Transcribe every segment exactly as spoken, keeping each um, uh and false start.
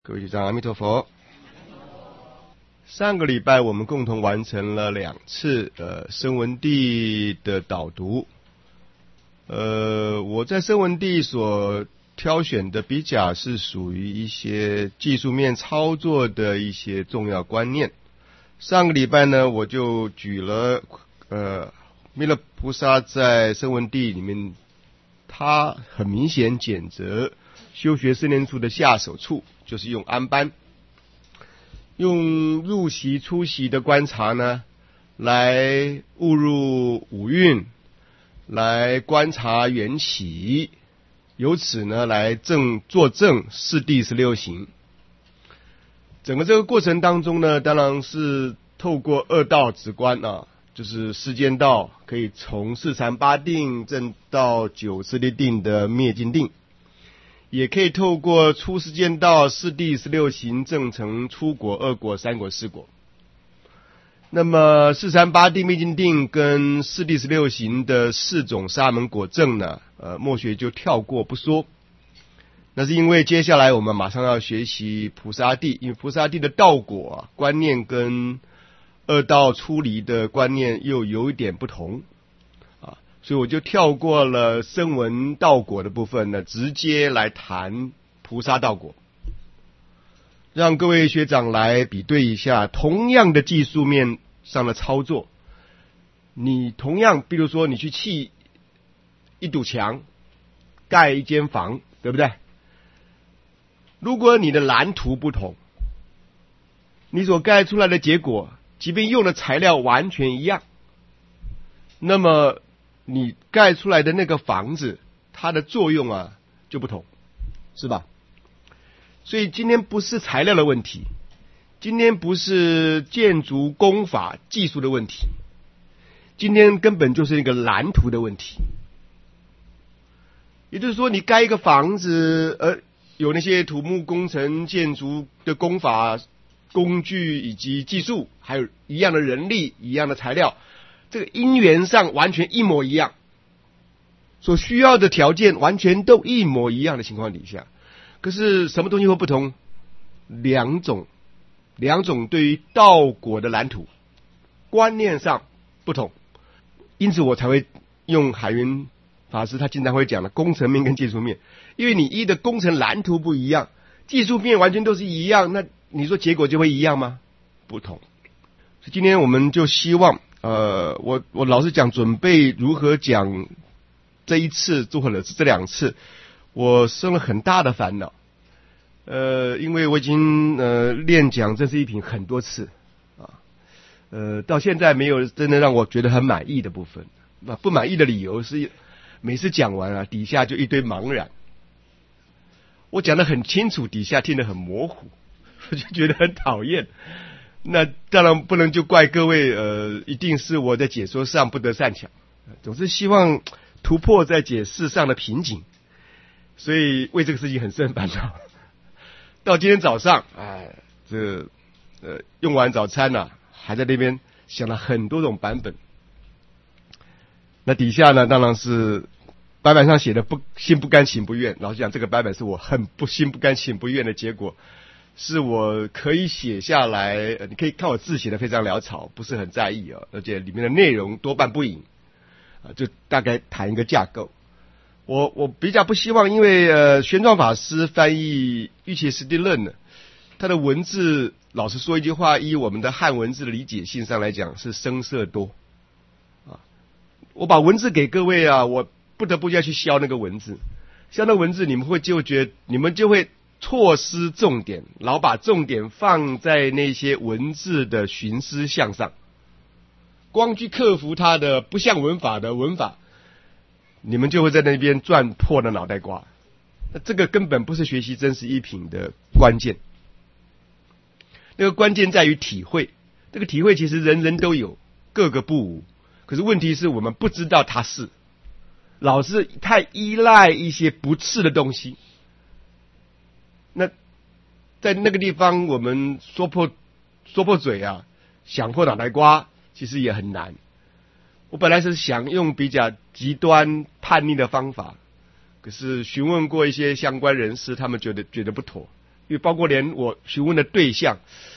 各位学长，阿弥陀佛。上个礼拜我们共同完成了两次呃声闻地的导读。呃，我在声闻地所挑选的比较是属于一些技术面操作的一些重要观念。上个礼拜呢，我就举了呃弥勒菩萨在声闻地里面，他很明显检择修学四念处的下手处，就是用安般，用入息出息的观察呢，来误入五蕴，来观察缘起，由此呢来证作证四谛十六行。整个这个过程当中呢，当然是透过二道止观啊，就是世间道，可以从四禅八定证到九次第定的灭尽定，也可以透过出世间道四谛十六行证成初果、二果、三果、四果。那么四禅八定灭尽定跟四谛十六行的四种沙门果证呢，呃，末学就跳过不说。那是因为接下来我们马上要学习菩萨地，因为菩萨地的道果啊观念跟二道出离的观念又有一点不同啊，所以我就跳过了声闻道果的部分呢，直接来谈菩萨道果，让各位学长来比对一下同样的技术面上的操作。你同样比如说你去砌一堵墙，盖一间房，对不对？如果你的蓝图不同，你所盖出来的结果即便用的材料完全一样，那么你盖出来的那个房子它的作用啊就不同，是吧？所以今天不是材料的问题，今天不是建筑工法技术的问题，今天根本就是一个蓝图的问题。也就是说，你盖一个房子，呃，有那些土木工程建筑的工法工具以及技术，还有一样的人力，一样的材料，这个因缘上完全一模一样，所需要的条件完全都一模一样的情况底下，可是什么东西会不同？两种两种对于道果的蓝图观念上不同，因此我才会用海云法师他经常会讲的工程面跟技术面，因为你一的工程蓝图不一样，技术面完全都是一样，那你说结果就会一样吗？不同。所以今天我们就希望，呃，我我老实讲，准备如何讲这一次或者是这两次，我生了很大的烦恼。呃，因为我已经呃练讲这是一品很多次啊，呃，到现在没有真的让我觉得很满意的部分。那不满意的理由是，每次讲完啊，底下就一堆茫然。我讲得很清楚，底下听得很模糊，我就觉得很讨厌。那当然不能就怪各位，呃，一定是我在解说上不得善巧。总是希望突破在解释上的瓶颈，所以为这个事情很生烦恼。到今天早上，哎，这呃用完早餐啊，还在那边想了很多种版本。那底下呢，当然是白板上写的不心不甘情不愿。老实讲，这个白板是我很不心不甘情不愿的结果，是我可以写下来，呃、你可以看我字写的非常潦草，不是很在意啊，而且里面的内容多半不引啊，就大概谈一个架构。我我比较不希望，因为呃玄奘法师翻译《瑜伽师地论》呢，他的文字老实说一句话，依我们的汉文字的理解性上来讲是生涩多啊。我把文字给各位啊，我不得不要去消那个文字，消那个文字你们会就觉得你们就会错失重点，老把重点放在那些文字的寻思项上，光去克服它的不像文法的文法，你们就会在那边转破了脑袋瓜。那这个根本不是学习真实一品的关键，那个关键在于体会。这个体会其实人人都有，各个不无，可是问题是我们不知道它是，老是太依赖一些不是的东西。那在那个地方我们说破说破嘴啊，想破脑袋瓜其实也很难。我本来是想用比较极端叛逆的方法，可是询问过一些相关人士，他们觉得觉得不妥， 因为包括连我询问的对象，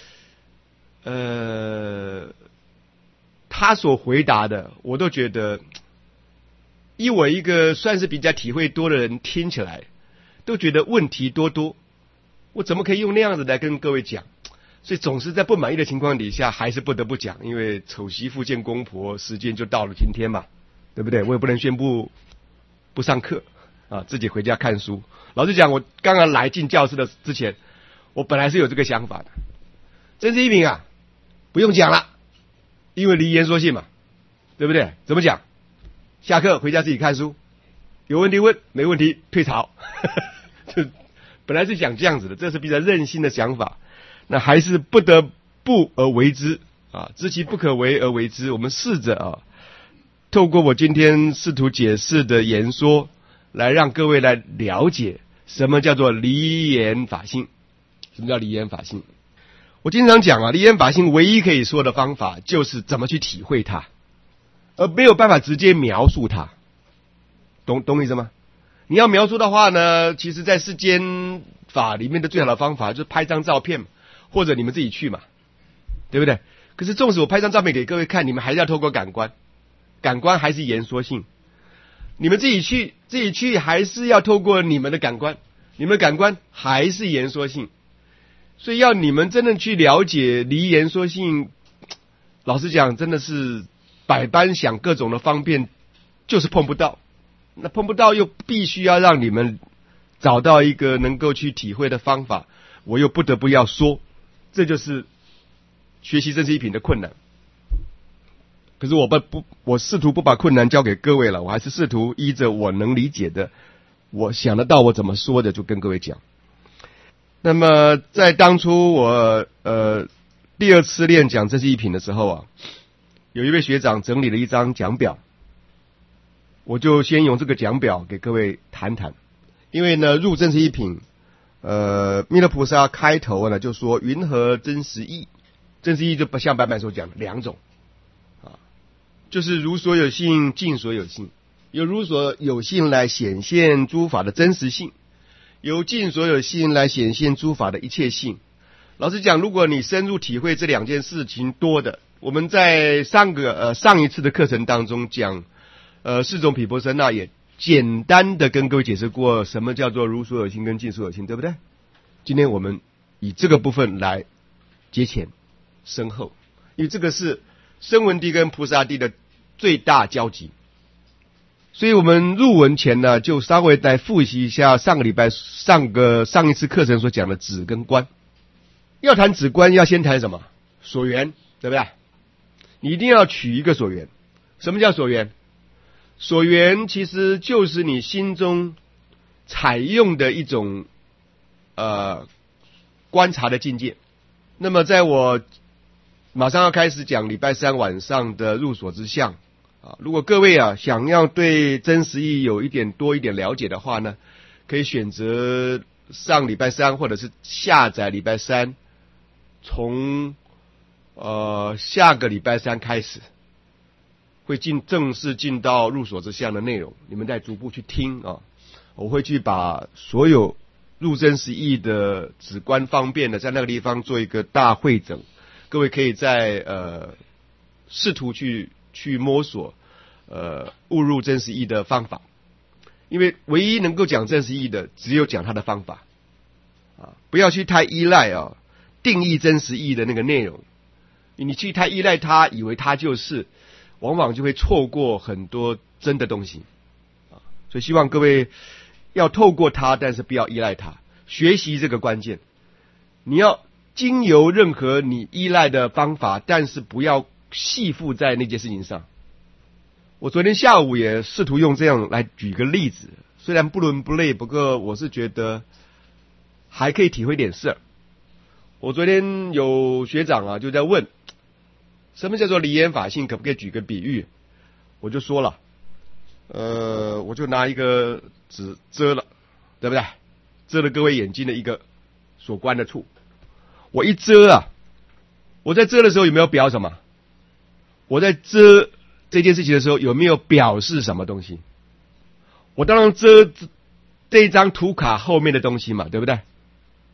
呃，他所回答的，我都觉得，以我一个算是比较体会多的人听起来，都觉得问题多多。我怎么可以用那样子来跟各位讲？所以总是在不满意的情况底下，还是不得不讲，因为丑媳妇见公婆，时间就到了今天嘛，对不对？我也不能宣布不上课啊，自己回家看书。老实讲，我刚刚来进教室的之前，我本来是有这个想法的。真是一品啊，不用讲了，因为离言说信嘛，对不对？怎么讲？下课回家自己看书，有问题问，没问题退潮。本来是想这样子的，这是比较任性的想法，那还是不得不而为之啊，知其不可为而为之。我们试着啊，透过我今天试图解释的言说，来让各位来了解什么叫做离言法性。什么叫离言法性？我经常讲啊，离言法性唯一可以说的方法就是怎么去体会它，而没有办法直接描述它。懂懂意思吗？你要描述的话呢，其实在世间法里面的最好的方法就是拍张照片嘛，或者你们自己去嘛，对不对？可是纵使我拍张照片给各位看，你们还是要透过感官，感官还是言说性，你们自己去自己去还是要透过你们的感官，你们的感官还是言说性。所以要你们真的去了解离言说性，老实讲真的是百般想各种的方便，就是碰不到。那碰不到又必须要让你们找到一个能够去体会的方法，我又不得不要说，这就是学习真实一品的困难。可是我不不，我试图不把困难交给各位了，我还是试图依着我能理解的，我想得到我怎么说的就跟各位讲。那么在当初我呃第二次练讲真实一品的时候啊，有一位学长整理了一张讲表，我就先用这个讲表给各位谈谈。因为呢入真实一品，呃弥勒菩萨开头呢就说云何真实义，真实义就不像白板所讲的两种啊，就是如所有性尽所有性，由如所有性来显现诸法的真实性，由尽所有性来显现诸法的一切性。老实讲，如果你深入体会这两件事情多的，我们在上个呃上一次的课程当中讲呃四种毗婆舍那也简单的跟各位解释过什么叫做如所有性跟尽所有性，对不对？今天我们以这个部分来接前深后，因为这个是声闻地跟菩萨地的最大交集。所以我们入文前呢，就稍微来复习一下上个礼拜上个上一次课程所讲的止跟观。要谈止观，要先谈什么？所缘，对不对？你一定要取一个所缘。什么叫所缘？所缘其实就是你心中采用的一种呃观察的境界。那么在我马上要开始讲礼拜三晚上的入所之相啊，如果各位啊想要对真实义有一点多一点了解的话呢，可以选择上礼拜三或者是下载礼拜三，从呃下个礼拜三开始会进正式进到入所之相的内容，你们再逐步去听啊。我会去把所有入真实义的止观方便的在那个地方做一个大汇整，各位可以在呃试图去去摸索呃误入真实义的方法，因为唯一能够讲真实义的只有讲它的方法啊，不要去太依赖啊定义真实义的那个内容，你去太依赖它，以为它就是，往往就会错过很多真的东西啊。所以希望各位要透过它，但是不要依赖它，学习这个关键。你要经由任何你依赖的方法，但是不要系附在那件事情上。我昨天下午也试图用这样来举个例子，虽然不伦不类，不过我是觉得还可以体会点事儿。我昨天有学长啊就在问，什么叫做离言法性，可不可以举个比喻？我就说了，呃，我就拿一个纸遮了，对不对？遮了各位眼睛的一个所观的处。我一遮啊，我在遮的时候有没有表什么？我在遮这件事情的时候有没有表示什么东西？我当然遮这张图卡后面的东西嘛，对不对？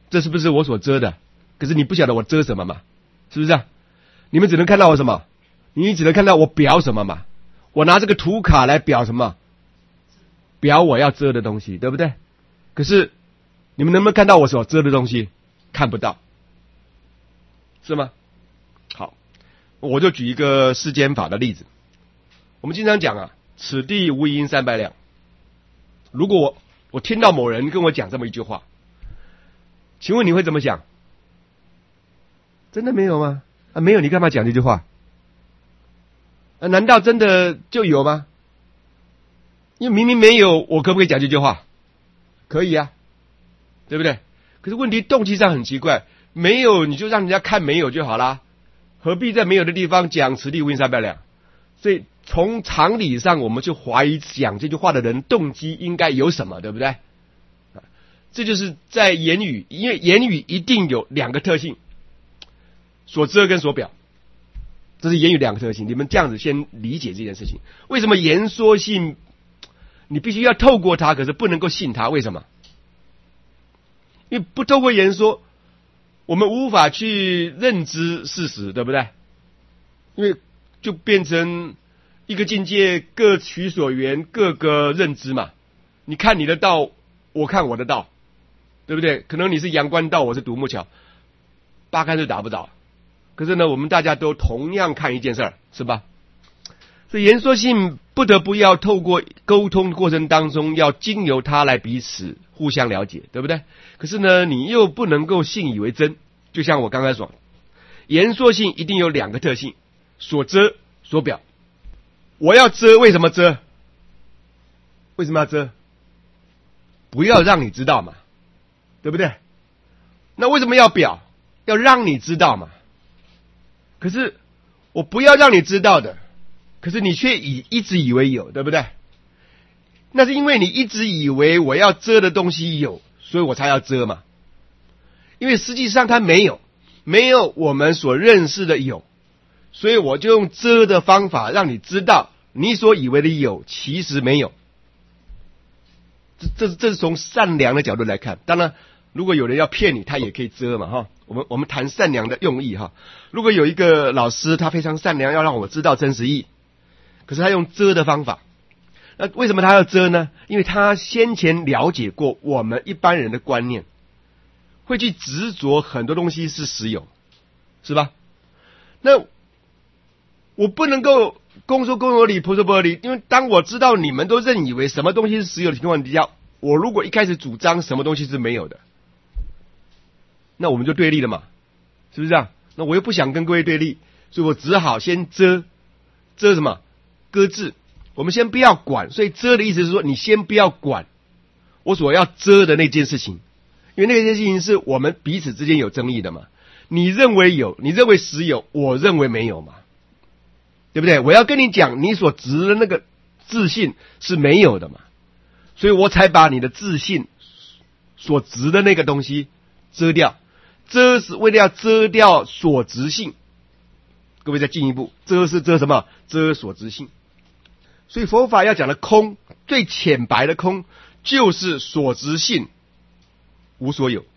这是不是我所遮的？可是你不晓得我遮什么嘛，是不是啊？你们只能看到我什么？你只能看到我表什么嘛？我拿这个图卡来表什么？表我要遮的东西，对不对？可是你们能不能看到我所遮的东西？看不到，是吗？好，我就举一个世间法的例子。我们经常讲啊，此地无银三百两。如果我我听到某人跟我讲这么一句话，请问你会怎么想？真的没有吗？啊，没有，你干嘛讲这句话？啊，难道真的就有吗？因为明明没有，我可不可以讲这句话？可以啊，对不对？可是问题动机上很奇怪，没有你就让人家看没有就好啦，何必在没有的地方讲此地无银三百两？所以从常理上，我们就怀疑讲这句话的人动机应该有什么，对不对？这就是在言语，因为言语一定有两个特性，所遮跟所表，这是言语两个特性。你们这样子先理解这件事情。为什么言说信，你必须要透过它，可是不能够信它？为什么？因为不透过言说，我们无法去认知事实，对不对？因为就变成一个境界各取所缘，各个认知嘛。你看你的道，我看我的道，对不对？可能你是阳关道，我是独木桥，八竿子打不倒。可是呢，我们大家都同样看一件事儿，是吧？所以言说信不得不要透过沟通过程当中，要经由它来彼此互相了解，对不对？可是呢，你又不能够信以为真。就像我刚才说，言说信一定有两个特性，所遮所表。我要遮，为什么遮？为什么要遮？不要让你知道嘛，对不对？那为什么要表？要让你知道嘛。可是我不要让你知道的，可是你却以一直以为有，对不对？那是因为你一直以为我要遮的东西有，所以我才要遮嘛。因为实际上它没有，没有我们所认识的有，所以我就用遮的方法让你知道，你所以为的有其实没有。这这这是从善良的角度来看。当然，如果有人要骗你，他也可以遮嘛，哈。我们我们谈善良的用意哈。如果有一个老师他非常善良，要让我知道真实意，可是他用遮的方法，那为什么他要遮呢？因为他先前了解过我们一般人的观念，会去执着很多东西是实有，是吧？那我不能够公说公有理，婆说婆有理，因为当我知道你们都认以为什么东西是实有的情况底下，我如果一开始主张什么东西是没有的，那我们就对立了嘛，是不是这样？那我又不想跟各位对立，所以我只好先遮，遮什么？搁置。我们先不要管，所以遮的意思是说，你先不要管我所要遮的那件事情，因为那件事情是我们彼此之间有争议的嘛。你认为有，你认为实有，我认为没有嘛，对不对？我要跟你讲，你所执的那个自信是没有的嘛，所以我才把你的自信所执的那个东西遮掉。遮是为了要遮掉所执性。各位再进一步，遮是遮什么？遮所执性。所以佛法要讲的空，最浅白的空，就是所执性无所有。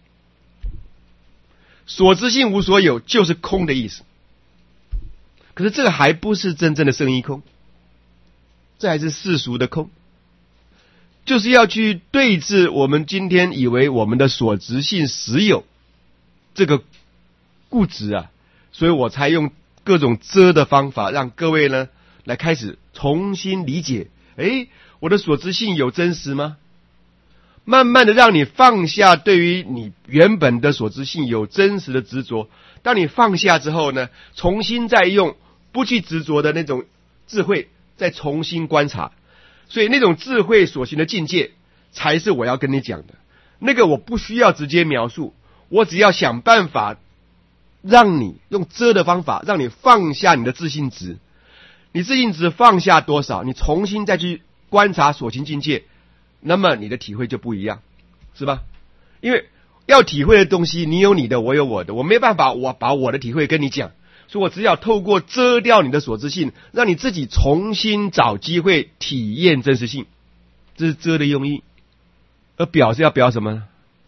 所执性无所有就是空的意思。可是这个还不是真正的圣义空，这还是世俗的空，就是要去对治我们今天以为我们的所执性实有这个固执啊，所以我才用各种遮的方法，让各位呢来开始重新理解。诶，我的所执性有真实吗？慢慢的让你放下对于你原本的所执性有真实的执着。当你放下之后呢，重新再用不去执着的那种智慧，再重新观察。所以那种智慧所行的境界，才是我要跟你讲的。那个我不需要直接描述，我只要想办法让你用遮的方法，让你放下你的自信值。你自信值放下多少，你重新再去观察所行境界，那么你的体会就不一样，是吧？因为要体会的东西，你有你的，我有我的，我没办法我把我的体会跟你讲，所以我只要透过遮掉你的所知性，让你自己重新找机会体验真实性，这是遮的用意。而表是要表什么呢？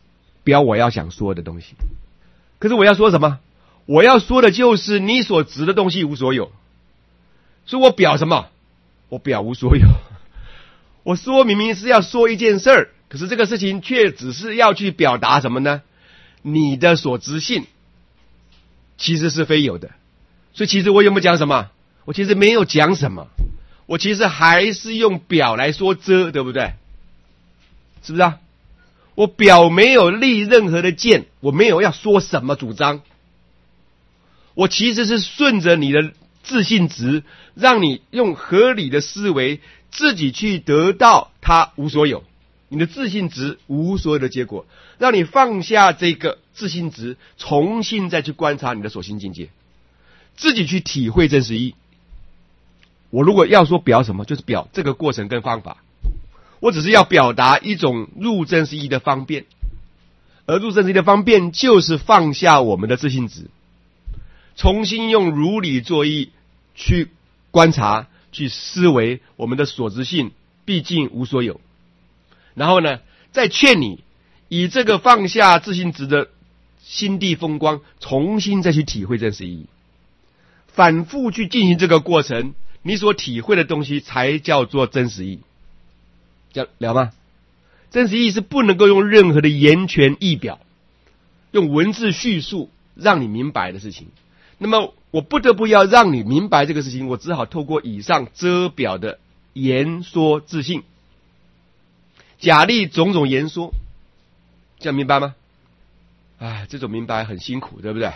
表我要想说的东西。可是我要说什么？我要说的就是你所指的东西无所有。所以我表什么？我表无所有。我说明明是要说一件事儿，可是这个事情却只是要去表达什么呢？你的所知性其实是非有的。所以其实我有没有讲什么？我其实没有讲什么，我其实还是用表来说遮，对不对？是不是啊？我表没有立任何的剑，我没有要说什么主张，我其实是顺着你的自信值，让你用合理的思维自己去得到它无所有，你的自信值无所有的结果，让你放下这个自信值，重新再去观察你的所信境界，自己去体会真实意。我如果要说表什么，就是表这个过程跟方法，我只是要表达一种入真实意的方便，而入真实意的方便就是放下我们的自信值，重新用如理作意去观察去思维我们的所知性毕竟无所有，然后呢再劝你以这个放下自信值的心地风光，重新再去体会真实意义，反复去进行这个过程，你所体会的东西才叫做真实意。这样了吗？真实意是不能够用任何的言权意表，用文字叙述让你明白的事情。那么我不得不要让你明白这个事情，我只好透过以上遮表的言说自信，假立种种言说，这样明白吗？哎，这种明白很辛苦，对不对？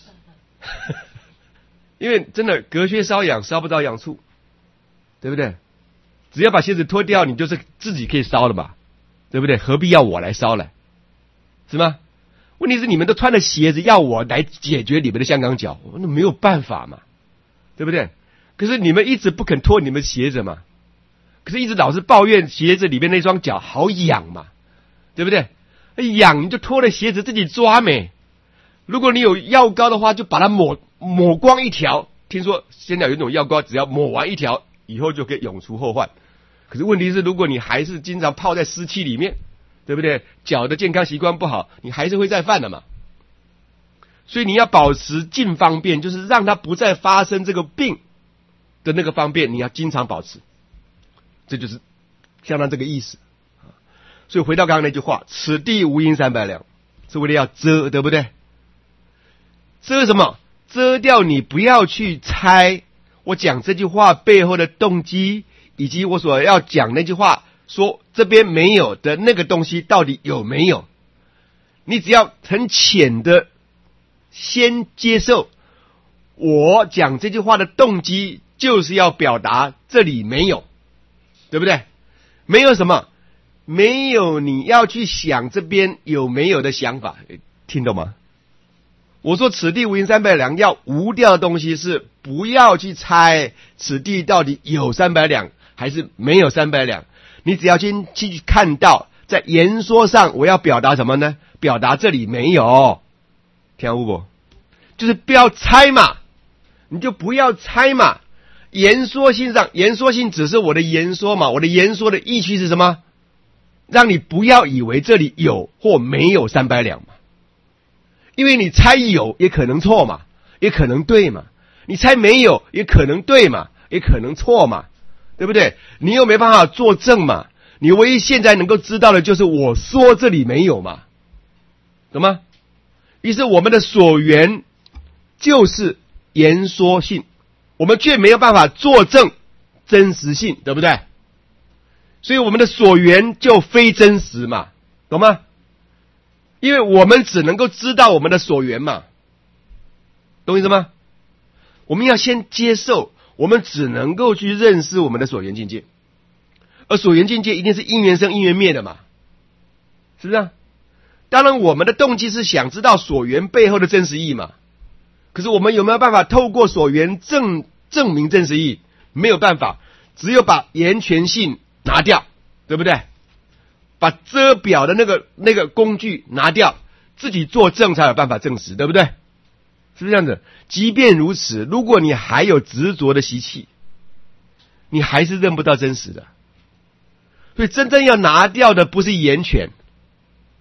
因为真的隔靴搔痒，搔不到痒处，对不对？只要把鞋子脱掉，你就是自己可以烧了嘛，对不对？何必要我来烧了，是吗？问题是你们都穿了鞋子，要我来解决你们的香港脚，那没有办法嘛，对不对？可是你们一直不肯脱你们鞋子嘛，可是一直老是抱怨鞋子里面那双脚好痒嘛，对不对？痒你就脱了鞋子自己抓没。如果你有药膏的话，就把它抹抹光一条。听说现在有一种药膏，只要抹完一条，以后就可以永除后患。可是问题是，如果你还是经常泡在湿气里面，对不对？脚的健康习惯不好，你还是会再犯的嘛。所以你要保持尽方便，就是让它不再发生这个病的那个方便，你要经常保持。这就是相当这个意思。所以回到刚刚那句话，此地无银三百两，是为了要遮，对不对？遮什么？遮掉你不要去猜我讲这句话背后的动机，以及我所要讲那句话说这边没有的那个东西到底有没有。你只要很浅的先接受我讲这句话的动机，就是要表达这里没有，对不对？没有什么？没有你要去想这边有没有的想法，听懂吗？我说此地无银三百两，要无掉的东西是不要去猜此地到底有三百两还是没有三百两，你只要先去看到在言说上我要表达什么呢？表达这里没有，听懂不？就是不要猜嘛，你就不要猜嘛。言说性上，言说性只是我的言说嘛，我的言说的意趣是什么？让你不要以为这里有或没有三百两嘛。因为你猜有也可能错嘛，也可能对嘛，你猜没有也可能对嘛，也可能错嘛，对不对？你又没办法作证嘛，你唯一现在能够知道的就是我说这里没有嘛，懂吗？于是我们的所缘就是言说性，我们却没有办法作证真实性，对不对？所以我们的所缘就非真实嘛，懂吗？因为我们只能够知道我们的所缘嘛，懂意思吗？我们要先接受，我们只能够去认识我们的所缘境界，而所缘境界一定是因缘生因缘灭的嘛，是不是啊？当然我们的动机是想知道所缘背后的真实意嘛，可是我们有没有办法透过所缘证证明真实意？没有办法，只有把言权性拿掉，对不对？把遮表的那个那个工具拿掉，自己作证才有办法证实，对不对？是不是这样子？即便如此，如果你还有执着的习气，你还是认不到真实的。所以真正要拿掉的不是言权，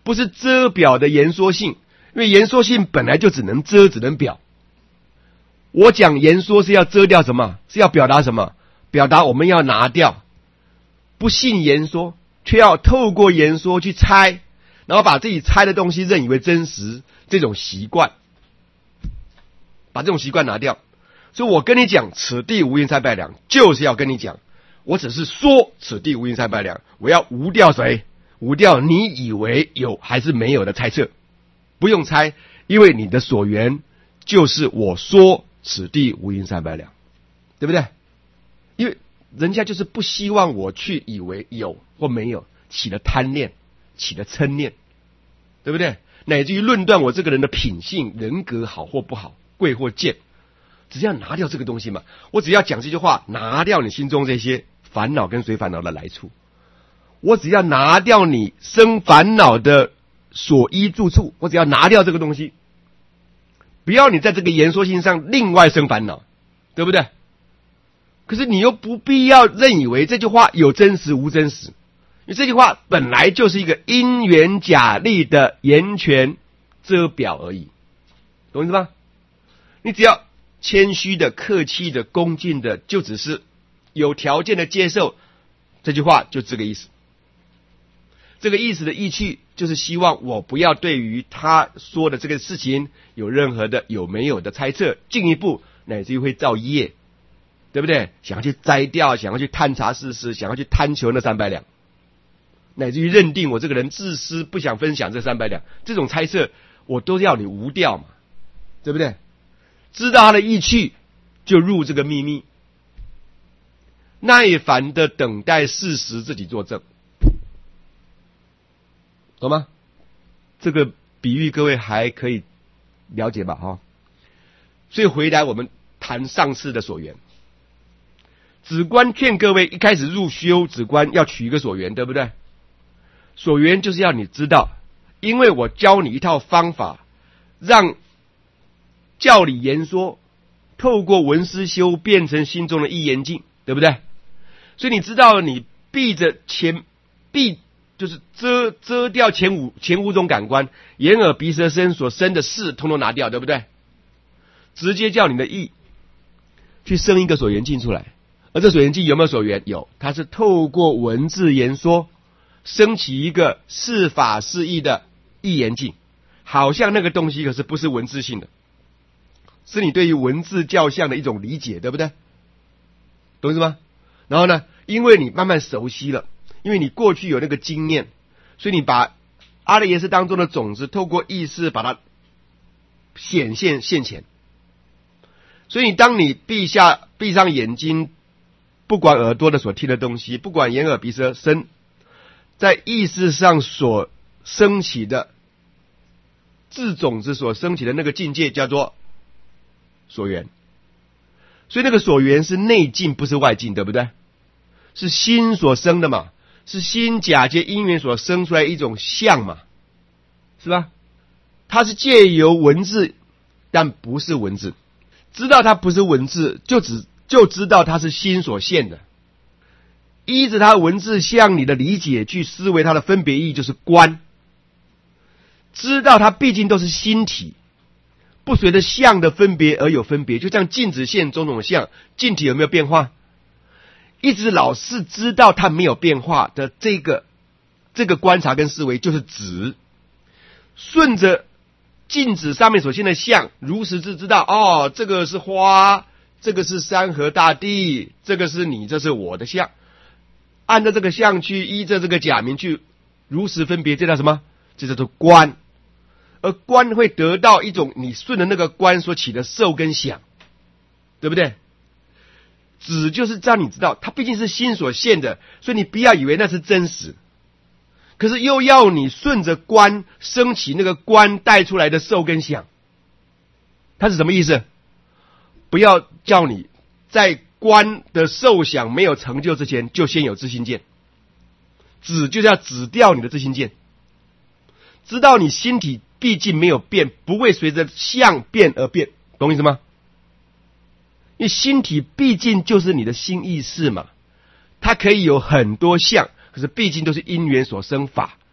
不是遮表的言说性，因为言说性本来就只能遮，只能表。我讲言说是要遮掉什么？是要表达什么？表达我们要拿掉不信言说，却要透过言说去猜，然后把自己猜的东西认以为真实，这种习惯，把这种习惯拿掉。所以我跟你讲此地无银三百两，就是要跟你讲，我只是说此地无银三百两，我要无掉谁？无掉你以为有还是没有的猜测。不用猜，因为你的所缘就是我说此地无银三百两，对不对？因为人家就是不希望我去以为有或没有，起了贪念，起了嗔念，对不对？乃至于论断我这个人的品性、人格好或不好，贵或贱，只要拿掉这个东西嘛，我只要讲这句话，拿掉你心中这些烦恼跟随烦恼的来处，我只要拿掉你生烦恼的所依住处，我只要拿掉这个东西，不要你在这个言说性上另外生烦恼，对不对？可是你又不必要认以为这句话有真实无真实，因为这句话本来就是一个因缘假立的言权遮表而已，懂意思吗？你只要谦虚的、客气的、恭敬的，就只是有条件的接受这句话，就这个意思。这个意思的意趣就是希望我不要对于他说的这个事情有任何的有没有的猜测，进一步乃至于会造业，对不对？想要去摘掉，想要去探查事实，想要去贪求那三百两，乃至于认定我这个人自私，不想分享这三百两，这种猜测我都要你无掉嘛，对不对？知道他的意趣，就入这个秘密，耐烦的等待事实自己作证，懂吗？这个比喻各位还可以了解吧？哈，所以回来我们谈上次的所缘。止观劝各位一开始入修止观要取一个所缘，对不对？所缘就是要你知道，因为我教你一套方法，让教理言说透过文思修变成心中的一言境，对不对？所以你知道你闭着前闭就是遮遮掉前五前五种感官，眼耳鼻舌身所生的事通通拿掉，对不对？直接叫你的意去生一个所缘境出来。而这所缘境有没有所缘？有，它是透过文字言说升起一个是法是义的一言境，好像那个东西可是不是文字性的，是你对于文字教相的一种理解，对不对？懂意思吗？然后呢，因为你慢慢熟悉了，因为你过去有那个经验，所以你把阿赖耶识当中的种子透过意识把它显现现前。所以你当你闭下闭上眼睛，不管耳朵的所听的东西，不管眼耳鼻舌身，在意识上所升起的自种子所升起的那个境界叫做所缘。所以那个所缘是内境，不是外境，对不对？是心所生的嘛，是心假借因缘所生出来一种相嘛，是吧？它是借由文字，但不是文字。知道它不是文字，就只就知道它是心所现的。依着它文字向你的理解去思维它的分别意义，就是观。知道它毕竟都是心体，不随着相的分别而有分别，就像镜子现种种相，镜体有没有变化？一直老是知道它没有变化的这个这个观察跟思维，就是指顺着镜子上面所现的相，如实之知道，哦，这个是花，这个是山河大地，这个是你，这是我的相，按照这个相去，依着这个假名去如实分别，这叫什么？这叫做观。而观会得到一种你顺着那个观所起的受跟想，对不对？指就是让你知道它毕竟是心所现的，所以你不要以为那是真实，可是又要你顺着观升起那个观带出来的受跟想。它是什么意思？不要叫你在观的受想没有成就之前就先有自心见，指就是要指掉你的自心见，知道你心体毕竟没有变，不会随着相变而变，懂意思吗？因为心体毕竟就是你的心意识嘛，它可以有很多相，可是毕竟都是因缘所生法，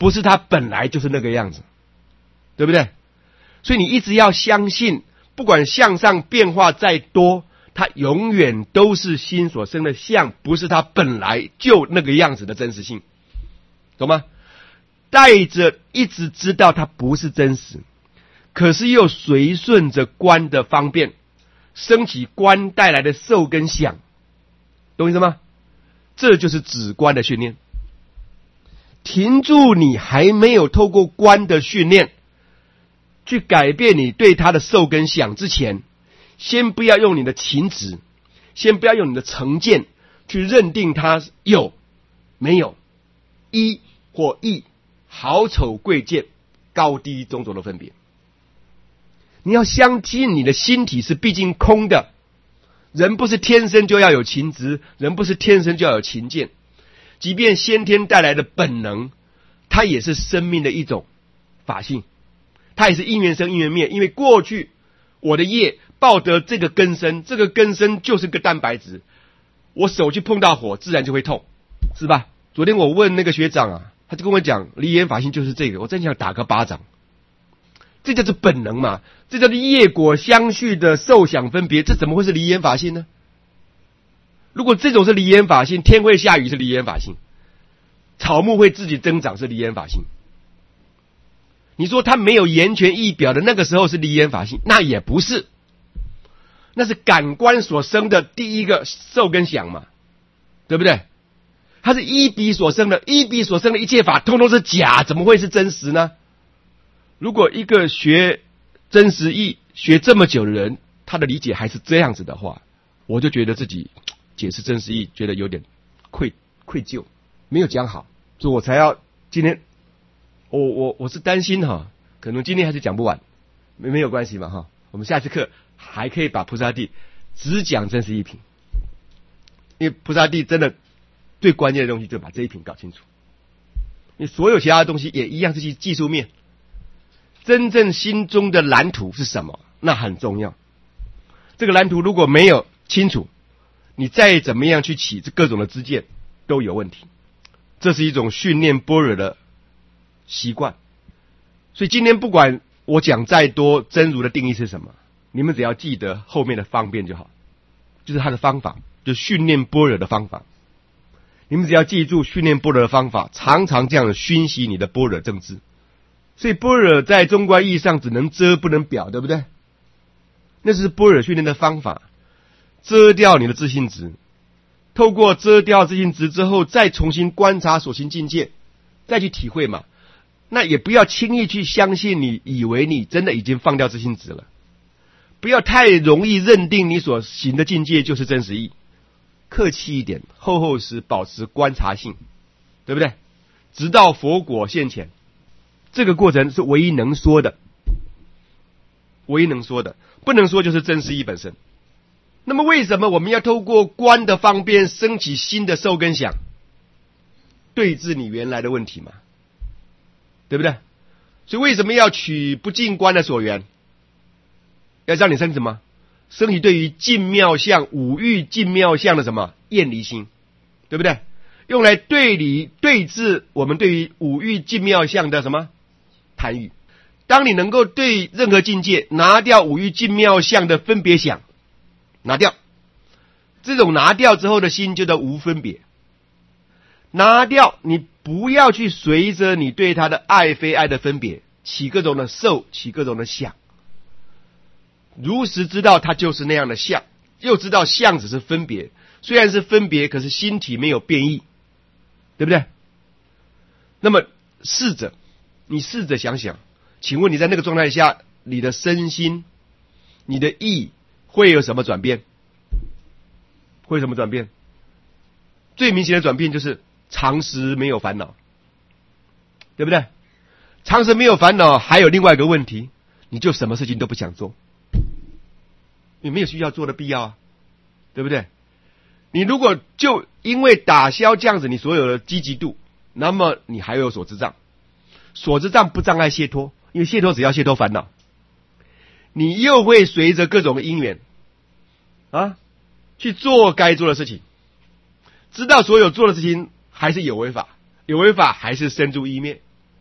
不是他本来就是那个样子，对不对？所以你一直要相信，不管向上变化再多，它永远都是心所生的相，不是它本来就那个样子的真实性，懂吗？带着一直知道它不是真实，可是又随顺着观的方便，升起观带来的受跟想，懂意思吗？这就是止观的训练。停住你还没有透过观的训练去改变你对它的受跟想之前，先不要用你的情执，先不要用你的成见去认定它有没有一或异，好丑贵贱，高低种种的分别。你要相信你的心体是毕竟空的，人不是天生就要有情执，人不是天生就要有情见，即便先天带来的本能，它也是生命的一种法性，它也是因缘生因缘灭。因为过去我的业报得这个根生，这个根生就是个蛋白质，我手去碰到火自然就会痛，是吧？昨天我问那个学长啊，他就跟我讲离缘法性就是这个，我真想打个巴掌。这就是本能嘛，这叫做业果相续的受想分别，这怎么会是离缘法性呢？如果这种是离缘法性，天会下雨是离缘法性，草木会自己增长是离缘法性，你说它没有言权意表的那个时候是离缘法性，那也不是，那是感官所生的第一个受跟想嘛，对不对？它是依彼所生的，依彼所生的一切法通通是假，怎么会是真实呢？如果一个学真实义学这么久的人，他的理解还是这样子的话，我就觉得自己解释真实义觉得有点愧愧疚，没有讲好，所以我才要今天，我我我是担心哈，可能今天还是讲不完，没没有关系嘛哈，我们下次课还可以把菩萨地只讲真实义品，因为菩萨地真的最关键的东西就把这一品搞清楚，因为所有其他的东西也一样是技术面。真正心中的蓝图是什么？那很重要。这个蓝图如果没有清楚，你再怎么样去起各种的知见都有问题。这是一种训练般若的习惯。所以今天不管我讲再多真如的定义是什么，你们只要记得后面的方便就好，就是它的方法，就是训练般若的方法。你们只要记住训练般若的方法，常常这样熏习你的般若正知。所以般若在中观意义上只能遮不能表，对不对？那是般若训练的方法，遮掉你的自性执，透过遮掉自性执之后，再重新观察所行境界，再去体会嘛。那也不要轻易去相信你以为你真的已经放掉自性执了，不要太容易认定你所行的境界就是真实义，客气一点，厚厚实保持观察性，对不对？直到佛果现前，这个过程是唯一能说的，唯一能说的，不能说就是真实义本身。那么为什么我们要透过观的方便升起新的受跟想，对治你原来的问题嘛？对不对？所以为什么要取不净观的所缘？要让你生什么？生起对于净妙相、五欲净妙相的什么厌离心，对不对？用来对理对治我们对于五欲净妙相的什么贪欲。当你能够对任何境界拿掉五欲净妙相的分别想，拿掉，这种拿掉之后的心就叫无分别。拿掉，你不要去随着你对他的爱非爱的分别起各种的受，起各种的想，如实知道它就是那样的相，又知道相只是分别，虽然是分别，可是心体没有变异，对不对？那么试着你试着想想，请问你在那个状态下，你的身心你的意会有什么转变？会有什么转变？最明显的转变就是常时没有烦恼，对不对？常时没有烦恼，还有另外一个问题，你就什么事情都不想做，你没有需要做的必要啊，对不对？你如果就因为打消这样子你所有的积极度，那么你还有所知障，所知障不障碍解脱，因为解脱只要解脱烦恼，你又会随着各种的因缘啊去做该做的事情，知道所有做的事情还是有为法，有为法还是生住意灭，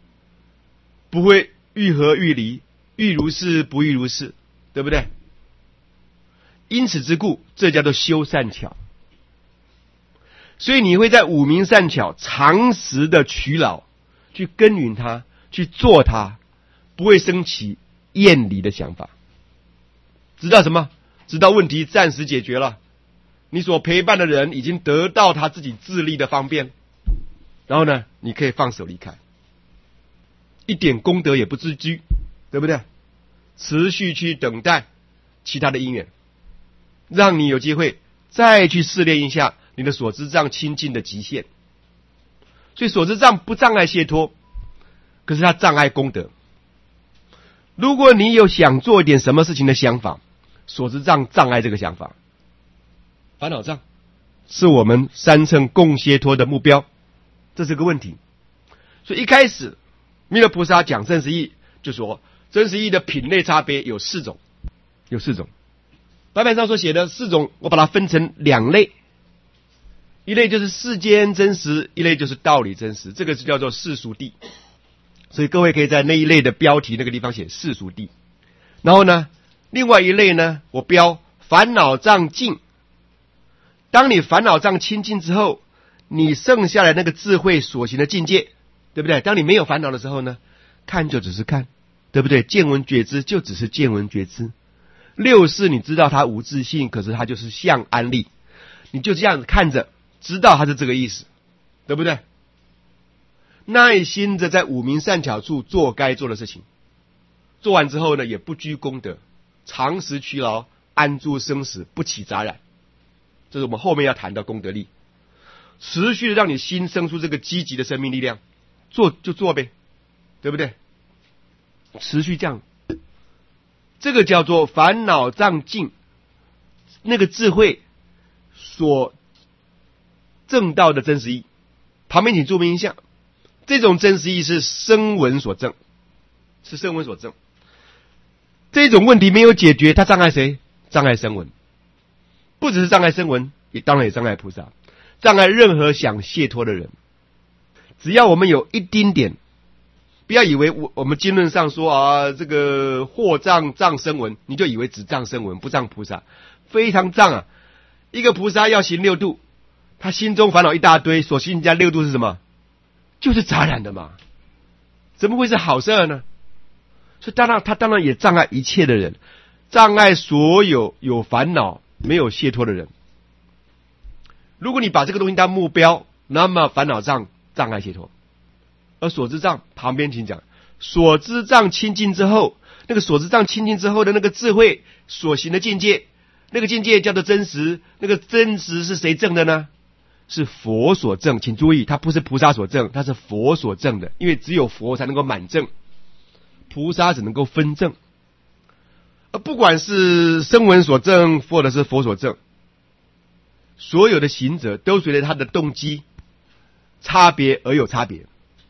不会愈合愈离，愈如是不愈如是，对不对？因此之故，这叫做修善巧。所以你会在五明善巧常时的取劳，去耕耘它，去做它，不会升起厌离的想法。直到什么？直到问题暂时解决了，你所陪伴的人已经得到他自己自立的方便，然后呢，你可以放手离开，一点功德也不自居，对不对？持续去等待其他的因缘，让你有机会再去试炼一下你的所知障清净的极限。所以所知障不障碍解脱，可是它障碍功德。如果你有想做一点什么事情的想法，所知障障碍这个想法。烦恼障是我们三乘共解脱的目标，这是个问题。所以一开始弥勒菩萨讲真实义，就说真实义的品类差别有四种，有四种。白板上所写的四种，我把它分成两类，一类就是世间真实，一类就是道理真实，这个是叫做世俗谛。所以各位可以在那一类的标题那个地方写世俗谛。然后呢，另外一类呢，我标烦恼障尽。当你烦恼障清净之后，你剩下来那个智慧所行的境界，对不对？当你没有烦恼的时候呢，看就只是看，对不对？见闻觉知就只是见闻觉知。六事你知道它无自性，可是它就是相安立，你就这样子看着，知道它是这个意思，对不对？耐心的在五明善巧处做该做的事情，做完之后呢，也不居功德，长时取劳，安住生死，不起杂染。这是我们后面要谈到功德力，持续的让你心生出这个积极的生命力量，做就做呗，对不对？持续这样，这个叫做烦恼障尽，那个智慧所证到的真实义。旁边请注明一下，这种真实义是声闻所证，是声闻所证。这种问题没有解决，它障碍谁？障碍声闻。不只是障碍声闻，也当然也障碍菩萨，障碍任何想解脱的人。只要我们有一丁点，不要以为我我们经论上说啊，这个惑障障声闻，你就以为只障声闻不障菩萨，非常障啊！一个菩萨要行六度，他心中烦恼一大堆，所行加六度是什么？就是杂染的嘛，怎么会是好事呢？所以当然他当然也障碍一切的人，障碍所有有烦恼没有解脱的人。如果你把这个东西当目标，那么烦恼障障碍解脱。而所知障旁边请讲，所知障清净之后，那个所知障清净之后的那个智慧所行的境界，那个境界叫做真实。那个真实是谁证的呢？是佛所证。请注意，它不是菩萨所证，它是佛所证的，因为只有佛才能够满证，菩萨只能够分证。而不管是声闻所证或者是佛所证，所有的行者都随着他的动机差别而有差别。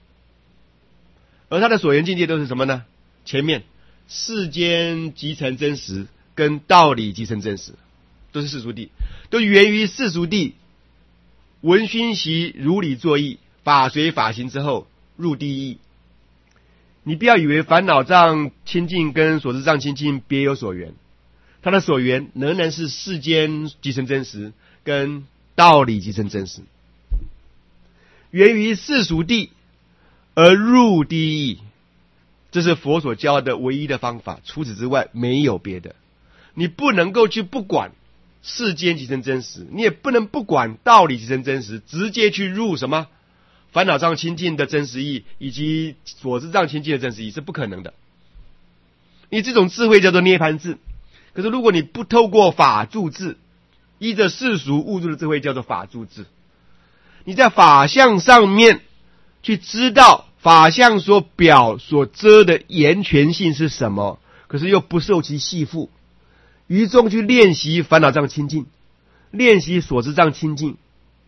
而他的所缘境界都是什么呢？前面世间即成真实跟道理即成真实，都是世俗谛，都源于世俗谛。闻熏习如理作意，法随法行之后入第一。你不要以为烦恼障清净跟所知障清净别有所缘，它的所缘仍然是世间即成真实跟道理即成真实，源于世俗谛而入第一，这是佛所教的唯一的方法，除此之外没有别的。你不能够去不管世间即成真实，你也不能不管道理即成真实，直接去入什么烦恼障清净的真实义以及所知障清净的真实义，是不可能的。你这种智慧叫做涅槃智，可是如果你不透过法住智，依着世俗误入的智慧叫做法住智，你在法相上面去知道法相所表所遮的严全性是什么，可是又不受其系缚，于中去练习烦恼障清净，练习所知障清净，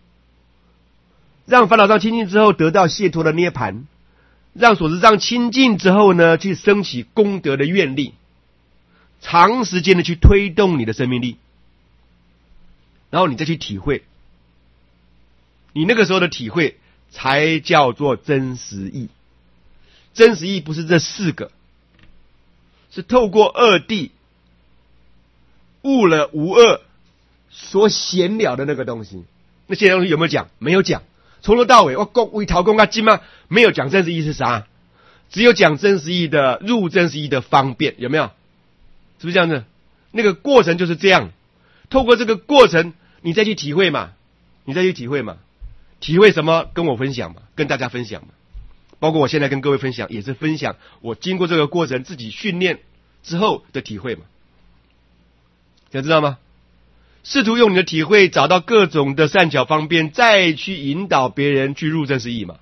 让烦恼障清净之后得到解脱的涅槃，让所知障清净之后呢，去升起功德的愿力，长时间的去推动你的生命力，然后你再去体会，你那个时候的体会才叫做真实义。 真实义不是这四个，是透过二谛悟了无二所显了的那个东西。那些东西有没有讲？没有讲。从头到尾，我讲为陶公啊金嘛，没有讲真实义是啥，只有讲真实义的入真实义的方便，有没有？是不是这样子？那个过程就是这样，透过这个过程，你再去体会嘛，你再去体会嘛，体会什么？跟我分享嘛，跟大家分享嘛。包括我现在跟各位分享，也是分享我经过这个过程自己训练之后的体会嘛。想知道吗？试图用你的体会找到各种的善巧方便，再去引导别人去入真实义嘛。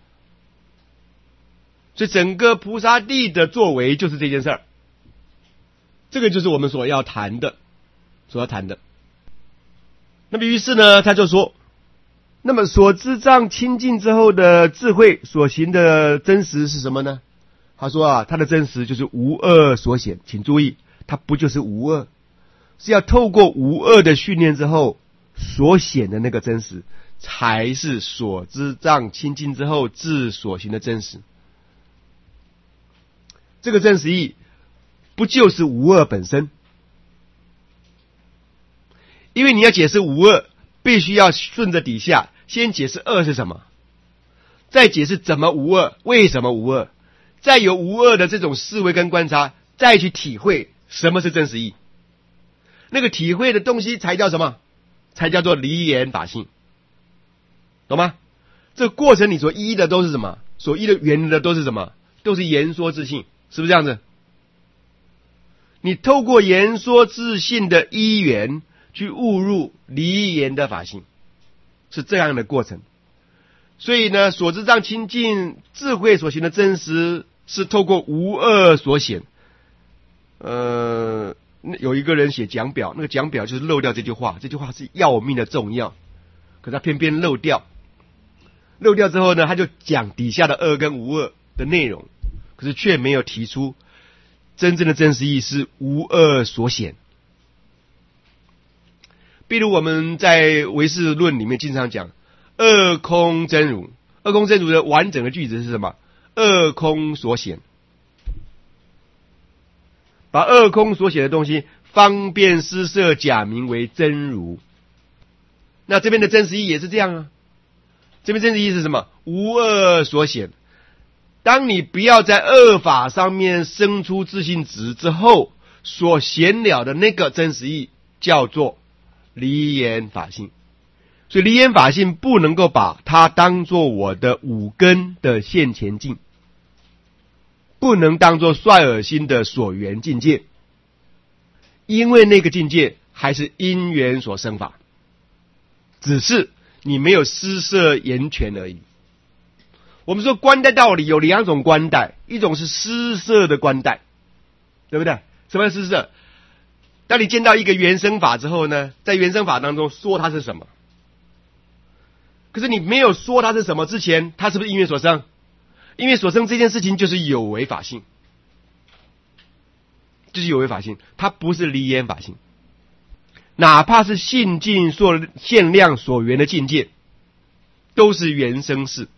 所以整个菩萨地的作为就是这件事儿，这个就是我们所要谈的，所要谈的。那么于是呢，他就说，那么所知障清净之后的智慧所行的真实是什么呢？他说啊，他的真实就是无二所显。请注意，他不就是无二，是要透过无二的训练之后所显的那个真实，才是所知障清净之后智所行的真实。这个真实义不就是无二本身？因为你要解释无二，必须要顺着底下先解释二是什么，再解释怎么无二，为什么无二，再有无二的这种思维跟观察，再去体会什么是真实义。那个体会的东西才叫什么？才叫做离言法性，懂吗？这个过程你所依的都是什么？所依的缘的都是什么？都是言说自性，是不是这样子？你透过言说自性的依缘去悟入离言的法性，是这样的过程。所以呢，所知障清净智慧所行的真实，是透过无二所显。呃，有一个人写讲表，那个讲表就是漏掉这句话，这句话是要命的重要，可他偏偏漏掉。漏掉之后呢，他就讲底下的二跟无二的内容，可是却没有提出真正的真实义是无二所显。比如我们在唯识论里面经常讲二空真如，二空真如的完整的句子是什么？二空所显，把二空所显的东西方便施设假名为真如。那这边的真实义也是这样啊，这边真实义是什么？无二所显。当你不要在二法上面生出自性值之后，所显了的那个真实义叫做离言法性。所以离言法性不能够把它当作我的五根的现前境，不能当作率尔心的所缘境界，因为那个境界还是因缘所生法，只是你没有施设言权而已。我们说观待道理有两种观待，一种是施设的观待，对不对？什么是施设？当你见到一个原生法之后呢，在原生法当中说它是什么，可是你没有说它是什么之前，它是不是因缘所生？因缘所生这件事情就是有为法性，就是有为法性，它不是离言法性。哪怕是性境所限量所缘的境界，都是原生事，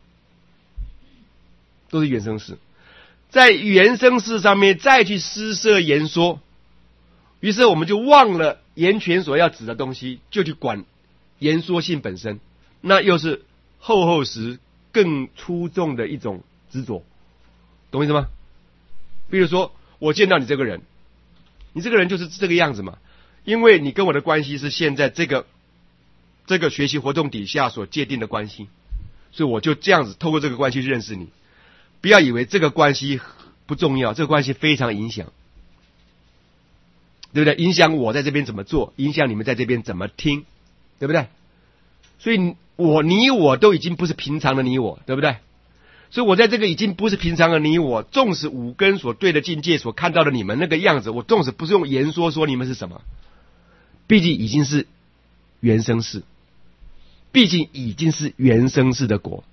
都是原生事。在原生事上面再去施设言说，于是我们就忘了言权所要指的东西，就去管言说性本身，那又是厚厚实更出众的一种执着，懂我意思吗？比如说我见到你这个人，你这个人就是这个样子嘛，因为你跟我的关系是现在这个这个学习活动底下所界定的关系，所以我就这样子透过这个关系去认识你。不要以为这个关系不重要，这个关系非常影响，对不对？影响我在这边怎么做，影响你们在这边怎么听，对不对？所以我你我都已经不是平常的你我，对不对？所以我在这个已经不是平常的你我，纵使五根所对的境界所看到的你们那个样子，我纵使不是用言说说你们是什么，毕竟已经是原生世，毕竟已经是原生世的果，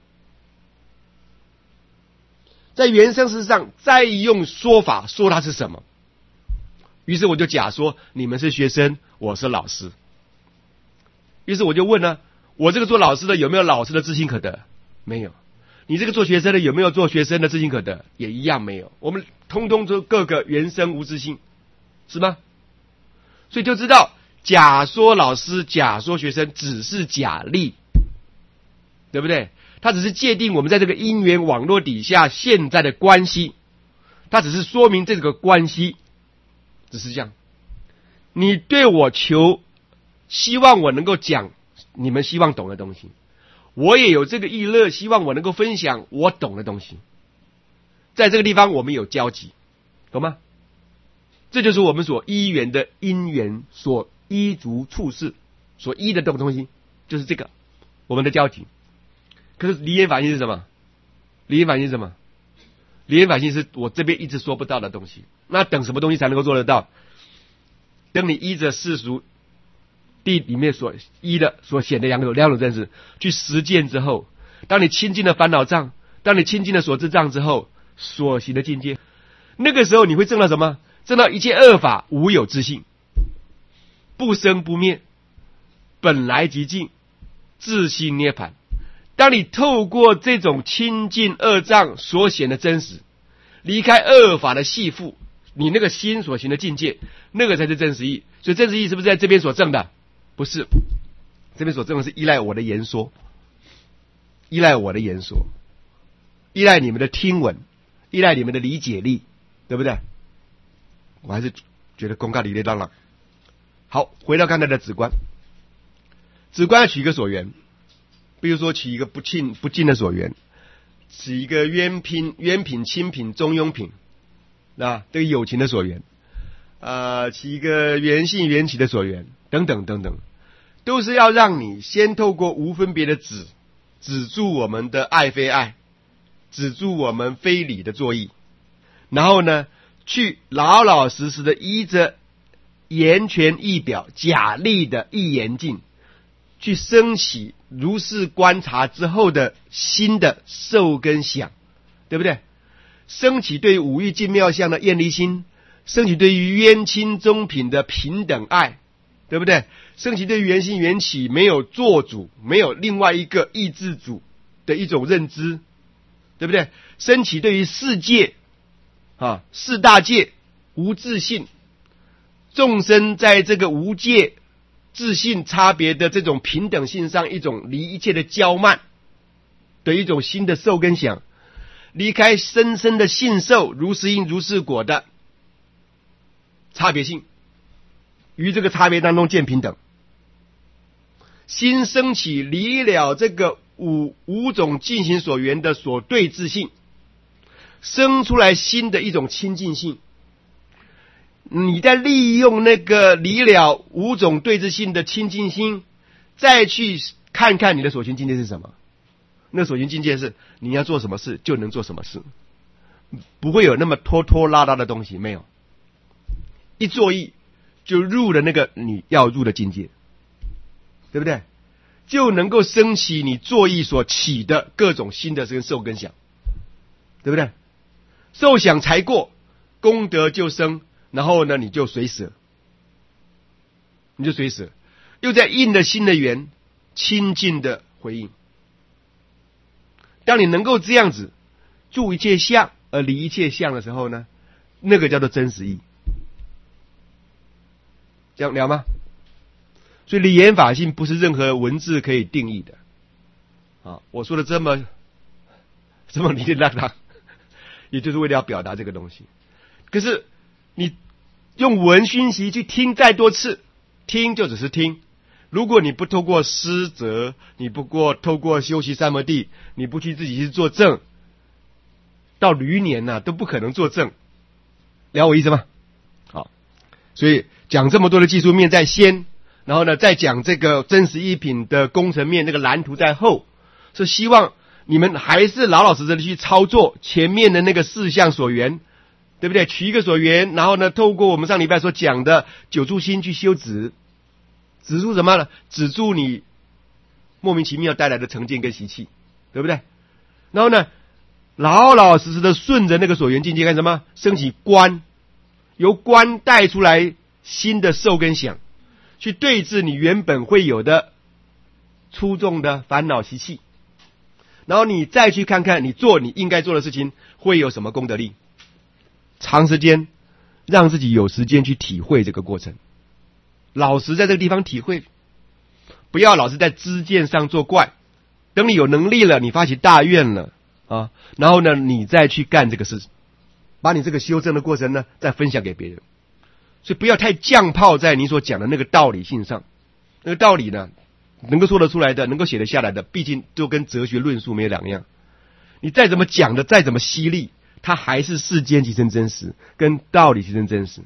在原生世上再用说法说它是什么，于是我就假说你们是学生，我是老师。于是我就问呢、啊，我这个做老师的有没有老师的自性可得？没有。 你这个做学生的有没有做学生的自性可得？也一样没有。我们通通都各个原生无自性，是吗？所以就知道假说老师、假说学生只是假例，对不对？它只是界定我们在这个因缘网络底下现在的关系，它只是说明这个关系，只是这样。你对我求，希望我能够讲你们希望懂的东西，我也有这个意乐，希望我能够分享我懂的东西。在这个地方我们有交集，懂吗？这就是我们所依缘的因缘，所依足处事，所依的这个东西，就是这个我们的交集。可是离缘法性是什么？离缘法性是什么？离缘法性是我这边一直说不到的东西。那等什么东西才能够做得到？等你依着世俗地里面所依的所显的两种两种真实去实践之后，当你清净了烦恼障，当你清净了所知障之后，所行的境界，那个时候你会证到什么？证到一切恶法无有自性，不生不灭，本来即净，自性涅槃。当你透过这种清净恶障所显的真实，离开恶法的系缚，你那个心所行的境界，那个才是真实义。所以真实义是不是在这边所证的？不是，这边所证的是依赖我的言说，依赖我的言说，依赖你们的听闻，依赖你们的理解力，对不对？我还是觉得公告理列当然好。回到刚才的止观，止观要取一个所缘，比如说取一个不尽不尽的所缘，取一个冤品、冤品、亲品、中庸品，啊，这个有情的所缘，呃，取一个缘性缘起的所缘，等等等等，都是要让你先透过无分别的止，止住我们的爱非爱，止住我们非理的作意，然后呢，去老老实实的依着言权义表假立的一言境，去升起如是观察之后的新的受跟想，对不对？升起对于五欲尽妙相的厌离心，升起对于冤亲中品的平等爱，对不对？升起对于缘性缘起没有做主，没有另外一个意志主的一种认知，对不对？升起对于世界啊，四大界无自性，众生在这个无界自性差别的这种平等性上，一种离一切的骄慢的一种新的受跟想，离开深深的性受如是因如是果的差别性，于这个差别当中见平等，心升起离了这个五五种进行所缘的所对治性，生出来新的一种亲近性。你在利用那个离了五种对治性的亲近心，再去看看你的所行境界是什么。那所行境界是你要做什么事就能做什么事，不会有那么拖拖拉拉的东西，没有。一作意就入了那个你要入的境界，对不对？就能够升起你作意所起的各种新的这个受跟想，对不对？受想才过，功德就生，然后呢，你就随舍，你就随舍，又在应了新的缘，亲近的回应。当你能够这样子住一切相而离一切相的时候呢，那个叫做真实义。这样了吗？所以离言法性不是任何文字可以定义的啊！我说的这么这么理理当当，也就是为了要表达这个东西。可是你用文熏习去听再多次，听就只是听。如果你不透过思则，你不过透过修习三摩地，你不去自己去做证，到驴年呢、啊、都不可能做证，了我意思吗？好，所以讲这么多的技术面在先，然后呢再讲这个真实一品的工程面，那个蓝图在后，是希望你们还是老老实实的去操作前面的那个四项所缘，对不对？取一个所缘，然后呢透过我们上礼拜所讲的九住心去修止，止住什么呢？止住你莫名其妙带来的成见跟习气，对不对？然后呢老老实实的顺着那个所缘境界干什么？升起观，由观带出来新的受跟想，去对治你原本会有的粗重的烦恼习气。 然后你再去看看你做你应该做的事情会有什么功德力。长时间让自己有时间去体会这个过程，老实在这个地方体会，不要老是在知见上作怪。等你有能力了，你发起大愿了啊，然后呢，你再去干这个事，把你这个修正的过程呢，再分享给别人。所以不要太降炮在你所讲的那个道理性上，那个道理呢，能够说得出来的，能够写得下来的，毕竟就跟哲学论述没有两样。你再怎么讲的，再怎么犀利，它还是世间即生真实，跟道理即生真实。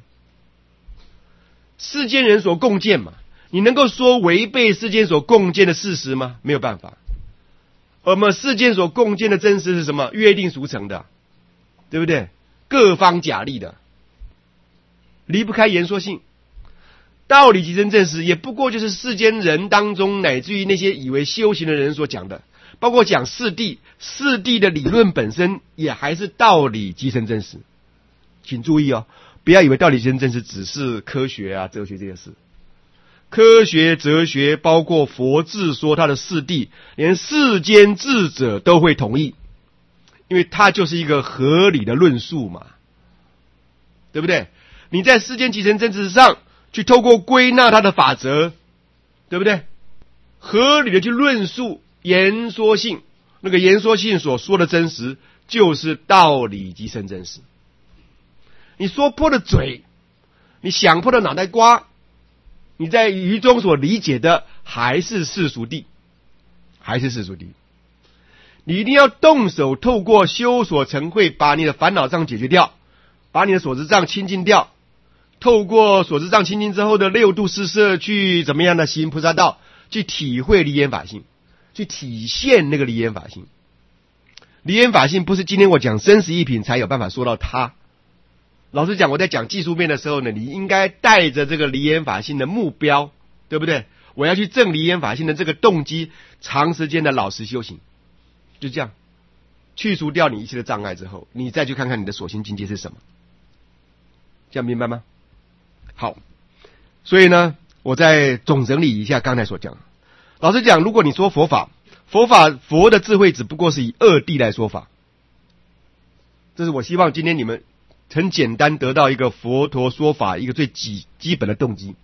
世间人所共见嘛，你能够说违背世间所共见的事实吗？没有办法。而我们世间所共见的真实是什么？约定俗成的，对不对？各方假立的，离不开言说性。道理即生真实，也不过就是世间人当中，乃至于那些以为修行的人所讲的，包括讲四谛，四谛的理论本身也还是道理即生真实。请注意哦，不要以为道理即生真实只是科学啊、哲学这些事。科学、哲学，包括佛智说他的四谛，连世间智者都会同意，因为它就是一个合理的论述嘛，对不对？你在世间即生真实上去透过归纳它的法则，对不对？合理的去论述言说性，那个言说性所说的真实，就是道理即生真实。你说破的嘴，你想破的脑袋瓜，你在愚中所理解的还是世俗谛，还是世俗谛。你一定要动手，透过修所成慧，把你的烦恼障解决掉，把你的所知障清净掉。透过所知障清净之后的六度四摄，去怎么样的行菩萨道，去体会离言法性，去体现那个离言法性。离言法性不是今天我讲生死一品才有办法说到它。老实讲，我在讲技术面的时候呢，你应该带着这个离言法性的目标，对不对？我要去证离言法性的这个动机，长时间的老实修行，就这样去除掉你一切的障碍之后，你再去看看你的所行境界是什么。这样明白吗？好，所以呢，我再总整理一下刚才所讲。老实讲，如果你说佛法，佛法佛的智慧只不过是以二谛来说法，这是我希望今天你们很简单得到一个佛陀说法一个最基基本的动机。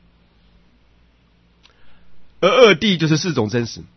而二谛就是四种真实，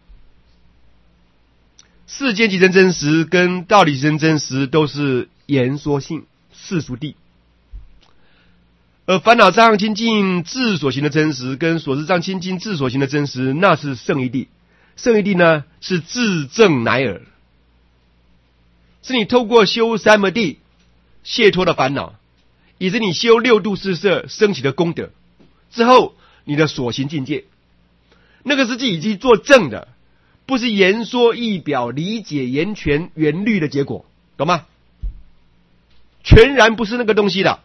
世间即生真实跟道理即生真实都是言说性世俗谛。而烦恼障清净智所行的真实，跟所知障清净智所行的真实，那是圣义谛。圣义谛呢，是自证乃尔，是你透过修三摩地解脱的烦恼，以及你修六度四摄升起的功德之后，你的所行境界，那个是自己已经做证的，不是言说意表理解言权原律的结果，懂吗？全然不是那个东西的。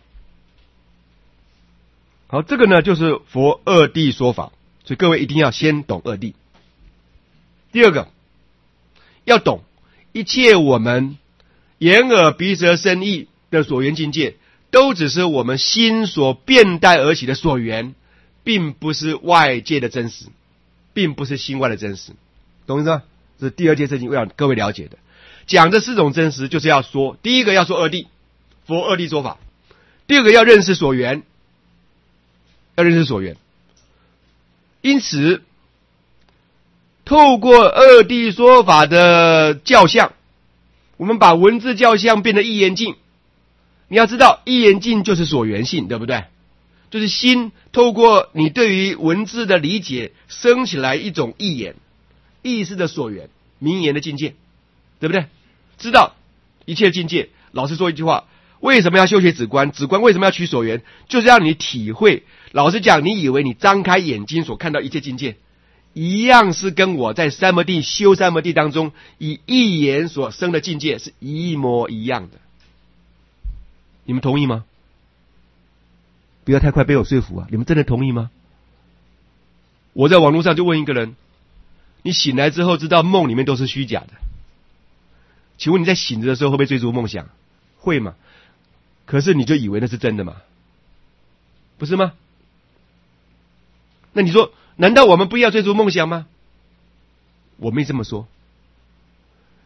好，这个呢就是佛二谛说法，所以各位一定要先懂二谛。第二个，要懂一切我们眼耳鼻舌身意的所缘境界，都只是我们心所变带而起的所缘，并不是外界的真实，并不是心外的真实，懂意思吗？这是第二件事情我要各位了解的。讲这四种真实，就是要说，第一个要说二谛，佛二谛说法；第二个要认识所缘，要认识所缘。因此透过二谛说法的教相，我们把文字教相变得一言境。你要知道一言境就是所缘性，对不对？就是心透过你对于文字的理解生起来一种意言，意识的所缘，名言的境界，对不对？知道一切境界。老实说一句话，为什么要修学止观？止观为什么要取所缘？就是让你体会。老实讲，你以为你张开眼睛所看到一切境界，一样是跟我在三摩地修三摩地当中以一言所生的境界是一模一样的。你们同意吗？不要太快被我说服啊！你们真的同意吗？我在网络上就问一个人，你醒来之后知道梦里面都是虚假的，请问你在醒着的时候会不会追逐梦想？会吗？可是你就以为那是真的吗？不是吗？那你说难道我们不要追逐梦想吗？我没这么说。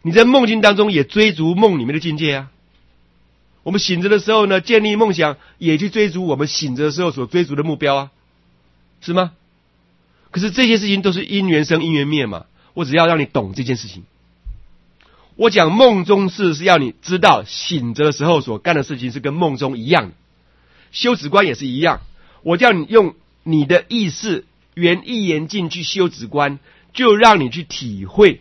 你在梦境当中也追逐梦里面的境界啊。我们醒着的时候呢，建立梦想，也去追逐我们醒着的时候所追逐的目标啊，是吗？可是这些事情都是因缘生因缘灭嘛，我只要让你懂这件事情。我讲梦中事是要你知道醒着的时候所干的事情是跟梦中一样的，修止观也是一样，我叫你用你的意识缘一言进去修止观，就让你去体会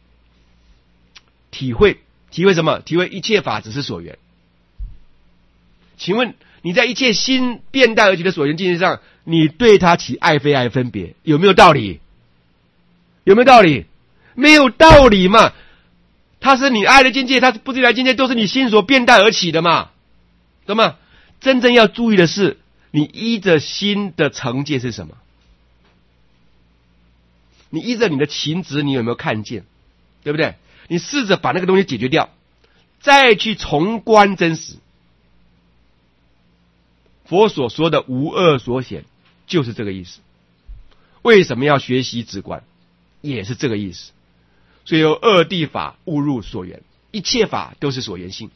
体会体会什么？体会一切法只是所缘。请问你在一切心变态而起的所缘境界上，你对它起爱非爱分别，有没有道理？有没有道理？没有道理嘛。它是你爱的境界，它不是你爱的境界，都是你心所变态而起的嘛，懂吗？真正要注意的是，你依着心的成见是什么？你依着你的情执，你有没有看见？对不对？你试着把那个东西解决掉，再去重观真实。佛所说的无恶所显就是这个意思。为什么要学习止观？也是这个意思。所以由二谛法误入所缘，一切法都是所缘性，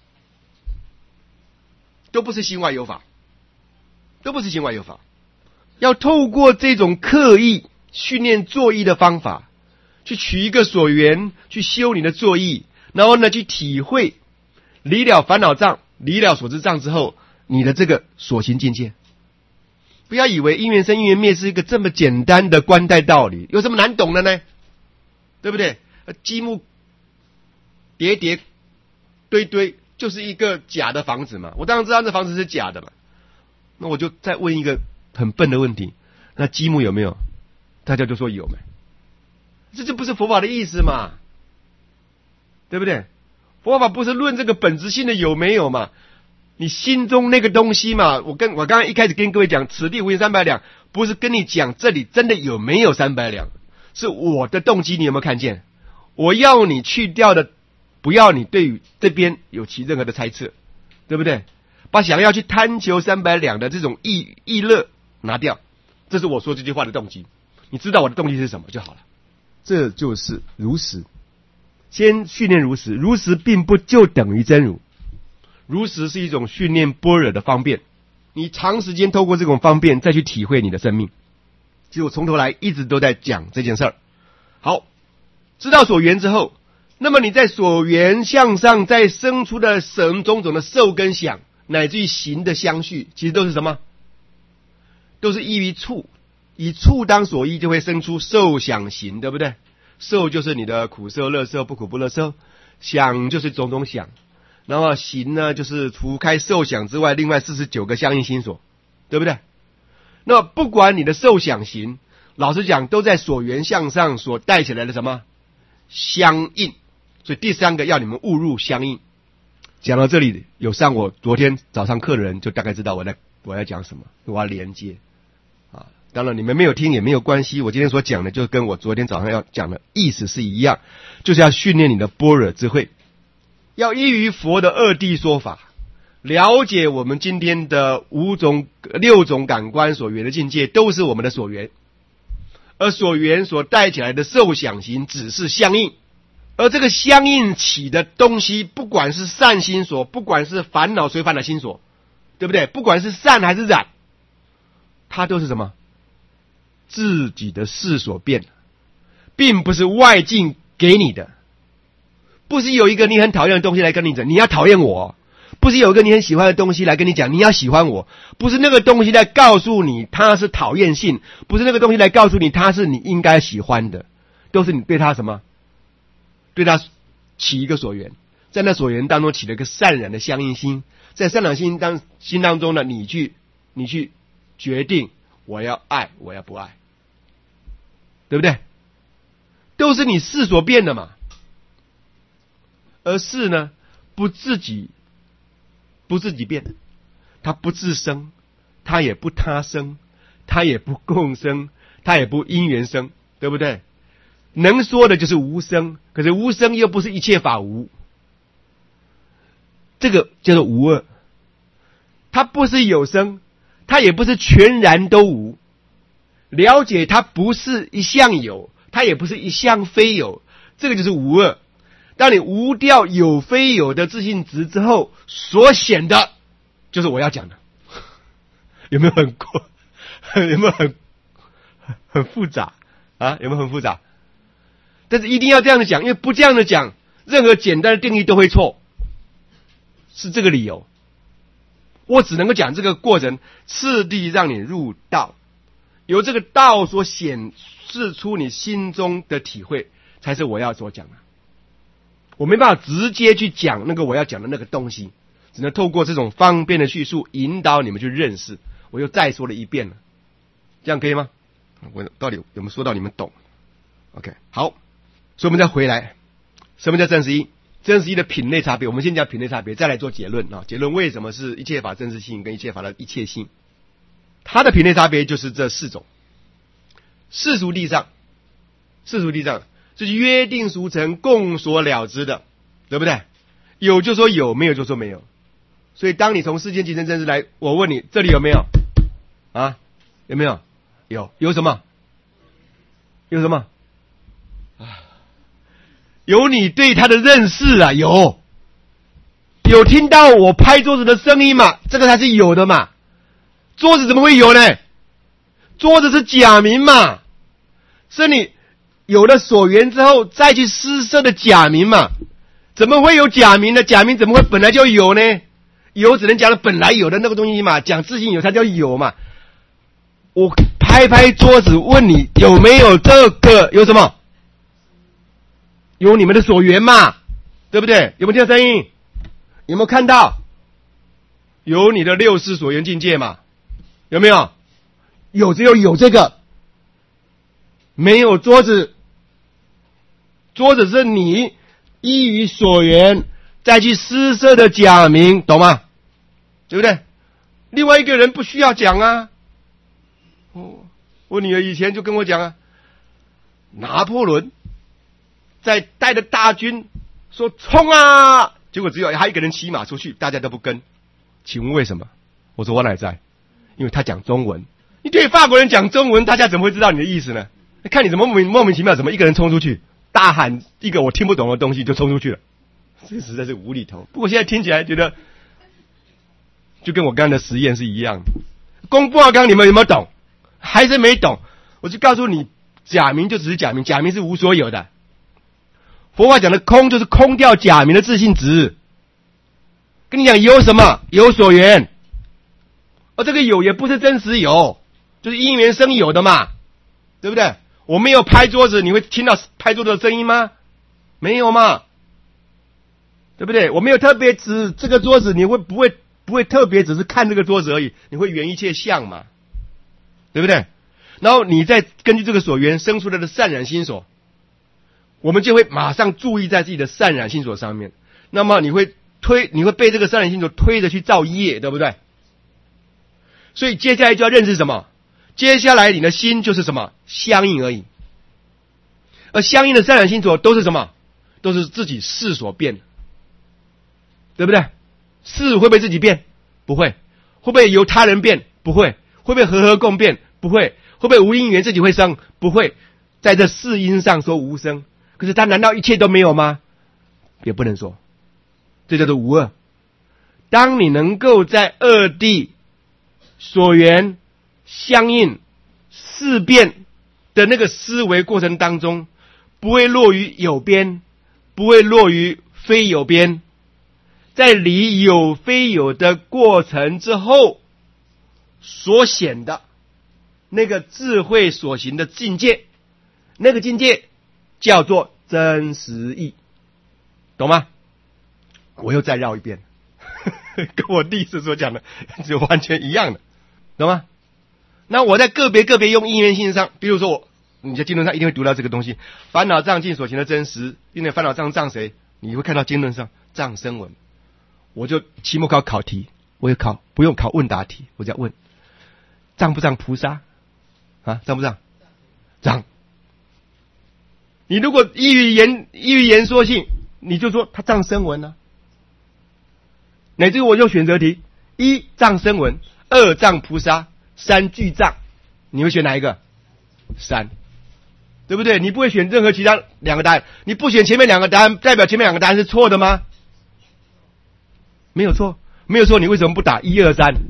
都不是心外有法，都不是心外有法。要透过这种刻意训练作意的方法，去取一个所缘，去修你的作意，然后呢去体会离了烦恼障，离了所知障之后，你的这个所行境界。不要以为因缘生因缘灭是一个这么简单的观待道理，有什么难懂的呢？对不对？积木叠叠堆堆，就是一个假的房子嘛。我当然知道这房子是假的嘛。那我就再问一个很笨的问题：那积木有没有？大家就说有没？这就不是佛法的意思嘛，对不对？佛法不是论这个本质性的有没有嘛？你心中那个东西嘛，我跟我刚刚一开始跟各位讲，此地无银三百两，不是跟你讲这里真的有没有三百两，是我的动机，你有没有看见？我要你去掉的，不要你对于这边有其任何的猜测，对不对？把想要去贪求三百两的这种意意乐拿掉，这是我说这句话的动机。你知道我的动机是什么就好了。这就是如实。先训练如实，如实并不就等于真如。如实是一种训练般若的方便，你长时间透过这种方便再去体会你的生命。其实我从头来一直都在讲这件事儿。好，知道所缘之后，那么你在所缘向上再生出的神种种的受跟想，乃至于行的相续，其实都是什么？都是依于处，以处当所依，就会生出受想行，对不对？受就是你的苦受、乐受、不苦不乐受，想就是种种想，然后行呢，就是除开受想之外，另外四十九个相应心所，对不对？那不管你的受想行，老实讲，都在所缘向上所带起来的什么相应。所以第三个要你们误入相应。讲到这里，有上我昨天早上课的人就大概知道我在我要讲什么，我要连接啊。当然你们没有听也没有关系，我今天所讲的就跟我昨天早上要讲的意思是一样，就是要训练你的般若智慧，要依于佛的二谛说法，了解我们今天的五种六种感官所缘的境界都是我们的所缘，而所缘所带起来的受想行只是相应，而这个相应起的东西，不管是善心所，不管是烦恼随烦的心所，对不对？不管是善还是染，它都是什么？自己的事所变，并不是外境给你的。不是有一个你很讨厌的东西来跟你讲你要讨厌我，不是有一个你很喜欢的东西来跟你讲你要喜欢我，不是那个东西来告诉你它是讨厌性，不是那个东西来告诉你它是你应该喜欢的，都是你对它什么？对它起一个所缘，在那所缘当中起了一个善染的相应心，在善染心当心当中呢，你去你去决定我要爱我要不爱，对不对？都是你事所变的嘛。而事呢，不自己不自己变，它不自生，它也不他生，它也不共生，它也不因缘生，对不对？能说的就是无生，可是无生又不是一切法无，这个叫做无二。它不是有生，它也不是全然都无。了解它不是一项有，它也不是一项非有，这个就是无二。 当你无掉有非有的自性质之后，所显的就是我要讲的。有没有很过？有没有很很复杂啊？有没有很复杂？但是一定要这样子讲，因为不这样的讲，任何简单的定义都会错，是这个理由。我只能够讲这个过程，次第让你入道，由这个道所显示出你心中的体会，才是我要所讲的。我没办法直接去讲那个我要讲的那个东西，只能透过这种方便的叙述引导你们去认识。我又再说了一遍了，这样可以吗？我到底有没有说到你们懂 ？OK， 好，所以我们再回来，什么叫真实义？真实义的品类差别，我们先讲品类差别，再来做结论啊。结论为什么是一切法真实性跟一切法的一切性？它的品类差别就是这四种。世俗地上，世俗地上就是约定俗成、共所了之的，对不对？有就说有，没有就说没有。所以当你从世间即生真实来，我问你，这里有没有？啊，有没有？有，有什么？有什么？啊，有你对他的认识啊，有，有听到我拍桌子的声音嘛？这个才是有的嘛。桌子怎么会有呢？桌子是假名嘛，是你有了所缘之后再去施设的假名嘛。怎么会有假名呢？假名怎么会本来就有呢？有只能讲了本来有的那个东西嘛，讲自性有它叫有嘛。我拍拍桌子问你有没有这个，有什么？有你们的所缘嘛，对不对？有没有听到声音？有没有看到？有你的六识所缘境界嘛？有没有？有，只有有这个，没有桌子。桌子是你依于所缘再去施设的假名，懂吗？对不对？另外一个人不需要讲啊。哦，我女儿以前就跟我讲啊，拿破仑在带着大军说冲啊，结果只有他一个人骑马出去，大家都不跟。请问为什么？我说我哪在？因为他讲中文。你对法国人讲中文，大家怎么会知道你的意思呢？看你怎么莫名莫名其妙，怎么一个人冲出去，大喊一个我听不懂的东西就冲出去了，这实在是无厘头。不过现在听起来觉得，就跟我刚刚的实验是一样的。公布啊，刚刚你们有没有懂？还是没懂？我就告诉你，假名就只是假名，假名是无所有的。佛法讲的空就是空掉假名的自性质。跟你讲有什么？有所缘。而这个有也不是真实有，就是因缘生有的嘛，对不对？我没有拍桌子，你会听到拍桌子的声音吗？没有嘛，对不对？我没有特别指这个桌子，你会不会不会特别只是看这个桌子而已？你会缘一切相嘛，对不对？然后你再根据这个所缘生出来的善染心所，我们就会马上注意在自己的善染心所上面。那么你会推，你会被这个善染心所推着去造业，对不对？所以接下来就要认识什么？接下来你的心就是什么？相应而已。而相应的善染心所都是什么？都是自己事所变，对不对？事会不会自己变？不会。会不会由他人变？不会。会不会和合共变？不会。会不会无因缘自己会生？不会。在这四因上说无生，可是他难道一切都没有吗？也不能说，这叫做无二。当你能够在二谛所缘相应事变的那个思维过程当中，不会落于有边，不会落于非有边，在离有非有的过程之后所显的那个智慧所行的境界，那个境界叫做真实义，懂吗？我又再绕一遍跟我第一次所讲的就完全一样的，懂吗？那我在个别个别用因缘性上，比如说我你在经论上一定会读到这个东西，烦恼障尽所行的真实，因为烦恼障障谁？你会看到经论上障声闻。我就期末考考题，我也考，不用考问答题，我就要问障不障菩萨啊？障不障？障。你如果依于言依于言说性，你就说他障声闻啊。乃至我用选择题，一障声闻，二障菩萨，三具障，你会选哪一个？三。 对不对？你不会选任何其他两个答案，你不选前面两个答案，代表前面两个答案是错的吗？没有错，没有错，你为什么不打一二三？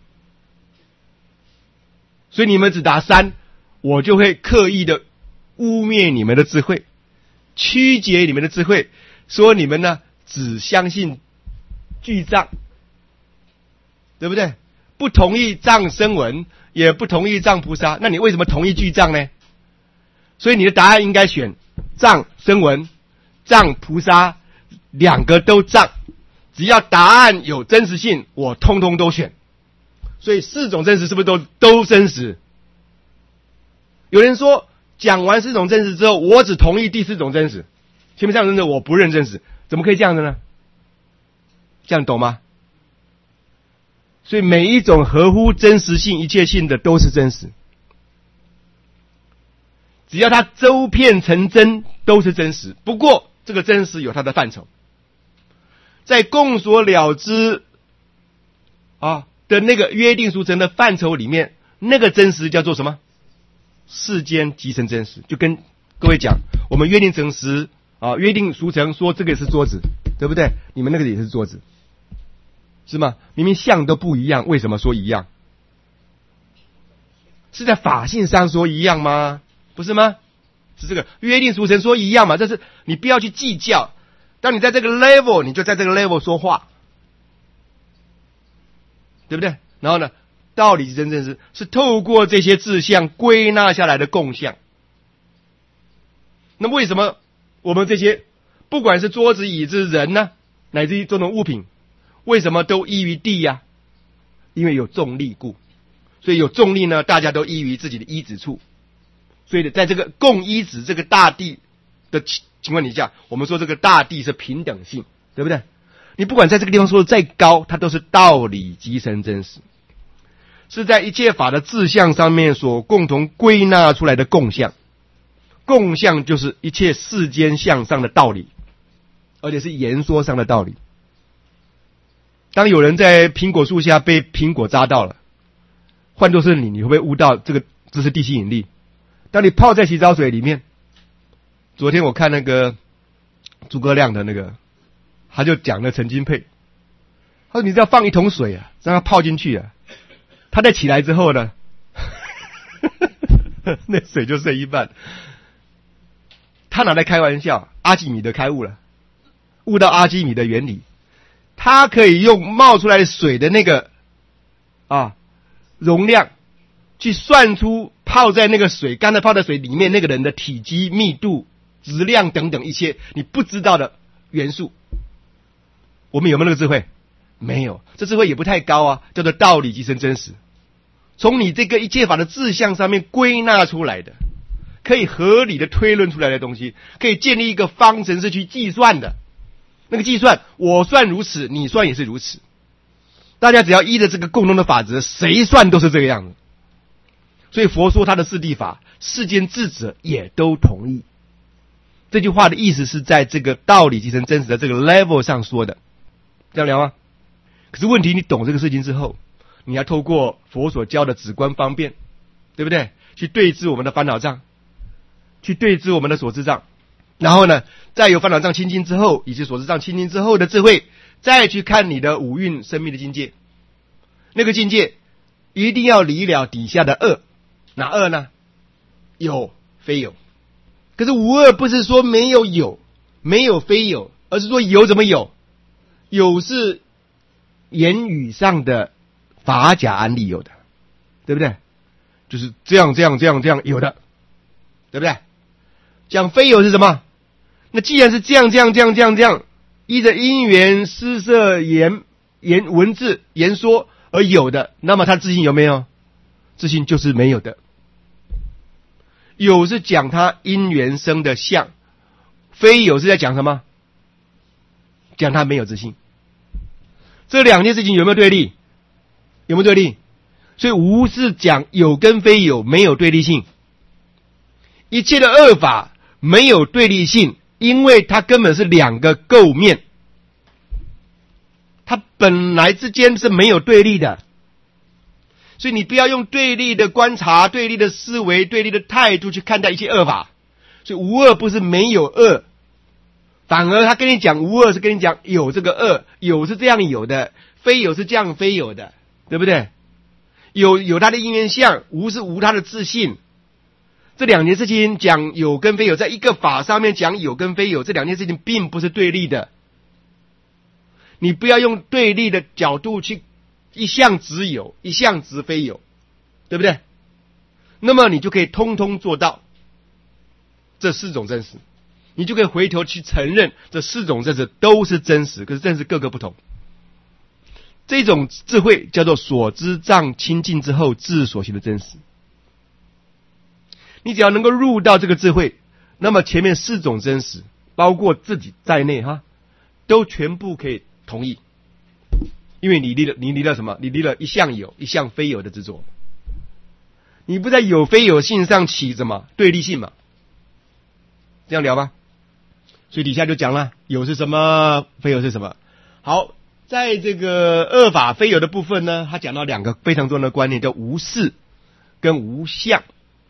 所以你们只答三，我就会刻意的污蔑你们的智慧，曲解你们的智慧，说你们呢只相信具藏，对不对？不同意藏声闻，也不同意藏菩萨，那你为什么同意具藏呢？所以你的答案应该选藏声闻、藏菩萨，两个都藏，只要答案有真实性，我通通都选。所以四种真实是不是都都真实？有人说讲完四种真实之后，我只同意第四种真实，前面三种真实我不认真实，怎么可以这样的呢？这样懂吗？所以每一种合乎真实性、一切性的都是真实，只要它周遍成真都是真实。不过这个真实有它的范畴，在共所了知啊的那个约定俗成的范畴里面，那个真实叫做什么？世间即成真实。就跟各位讲，我们约定成实啊，约定俗成说这个是桌子，对不对？你们那个也是桌子，是吗？明明相都不一样，为什么说一样？是在法性上说一样吗？不是吗？是这个约定俗成说一样嘛？这是你不要去计较。当你在这个 level， 你就在这个 level 说话，对不对？然后呢，道理真正是是透过这些志向归纳下来的共相。那么为什么我们这些不管是桌子、椅子、人呢，乃至于这种物品，为什么都依于地呀、啊？因为有重力故。所以有重力呢，大家都依于自己的依止处。所以在这个共依止这个大地的情况底下，我们说这个大地是平等性，对不对？你不管在这个地方说的再高，它都是道理即成真实，是在一切法的志向上面所共同归纳出来的共相。共相就是一切世间向上的道理，而且是言说上的道理。当有人在苹果树下被苹果扎到了，换作是你，你会不会悟到这个这是地心引力？当你泡在洗澡水里面，昨天我看那个诸葛亮的那个，他就讲了陈金佩，他说你只要放一桶水啊，让它泡进去啊，他再起来之后呢，那水就剩一半。他拿来开玩笑，阿基米德开悟了，悟到阿基米德原理，他可以用冒出来的水的那个啊容量，去算出泡在那个水刚才泡在水里面那个人的体积、密度、质量等等一些你不知道的元素。我们有没有那个智慧？没有，这智慧也不太高啊，叫做道理即成真实。从你这个一切法的志向上面归纳出来的，可以合理的推论出来的东西，可以建立一个方程式去计算的。那个计算，我算如此，你算也是如此。大家只要依着这个共同的法则，谁算都是这个样子。所以佛说他的四谛法，世间智者也都同意。这句话的意思是在这个道理即成真实的这个 level 上说的，这样聊吗？可是问题，你懂这个事情之后，你要透过佛所教的止观方便，对不对？去对治我们的烦恼障，去对治我们的所知障，然后呢，再有烦恼障清净之后，以及所知障清净之后的智慧，再去看你的五蕴生命的境界。那个境界一定要离了底下的恶，哪恶呢？有非有。可是无恶不是说没有有，没有非有，而是说有怎么有？有是言语上的法假安立有的，对不对？就是这样这样这样这样有的，对不对？讲非有是什么？那既然是这样这样这样这样这样，依着因缘施设言言文字言说而有的，那么他自信有没有？自信就是没有的。有是讲他因缘生的相，非有是在讲什么？讲他没有自信。这两件事情有没有对立？有没有对立？所以无是讲有跟非有，没有对立性。一切的恶法没有对立性，因为它根本是两个构面，它本来之间是没有对立的。所以你不要用对立的观察、对立的思维、对立的态度去看待一切恶法， 所以无二不是没有二，反而他跟你讲无二是跟你讲有这个二，有是这样有的，非有是这样非有的，对不对？有有它的因缘相，无是无它的自性。这两件事情讲有跟非有，在一个法上面讲有跟非有，这两件事情并不是对立的。你不要用对立的角度去一项只有，一项只非有，对不对？那么你就可以通通做到这四种真实，你就可以回头去承认这四种真实都是真实，可是真实各个不同。这种智慧叫做所知障清净之后自所行的真实。你只要能够入到这个智慧，那么前面四种真实包括自己在内哈，都全部可以同意，因为你离了你离了什么？你离了一项有一项非有的执着，你不在有非有性上起什么对立性嘛？这样聊吧。所以底下就讲了，有是什么，非有是什么。好，在这个二法非有的部分呢，他讲到两个非常重要的观念，叫无事跟无相。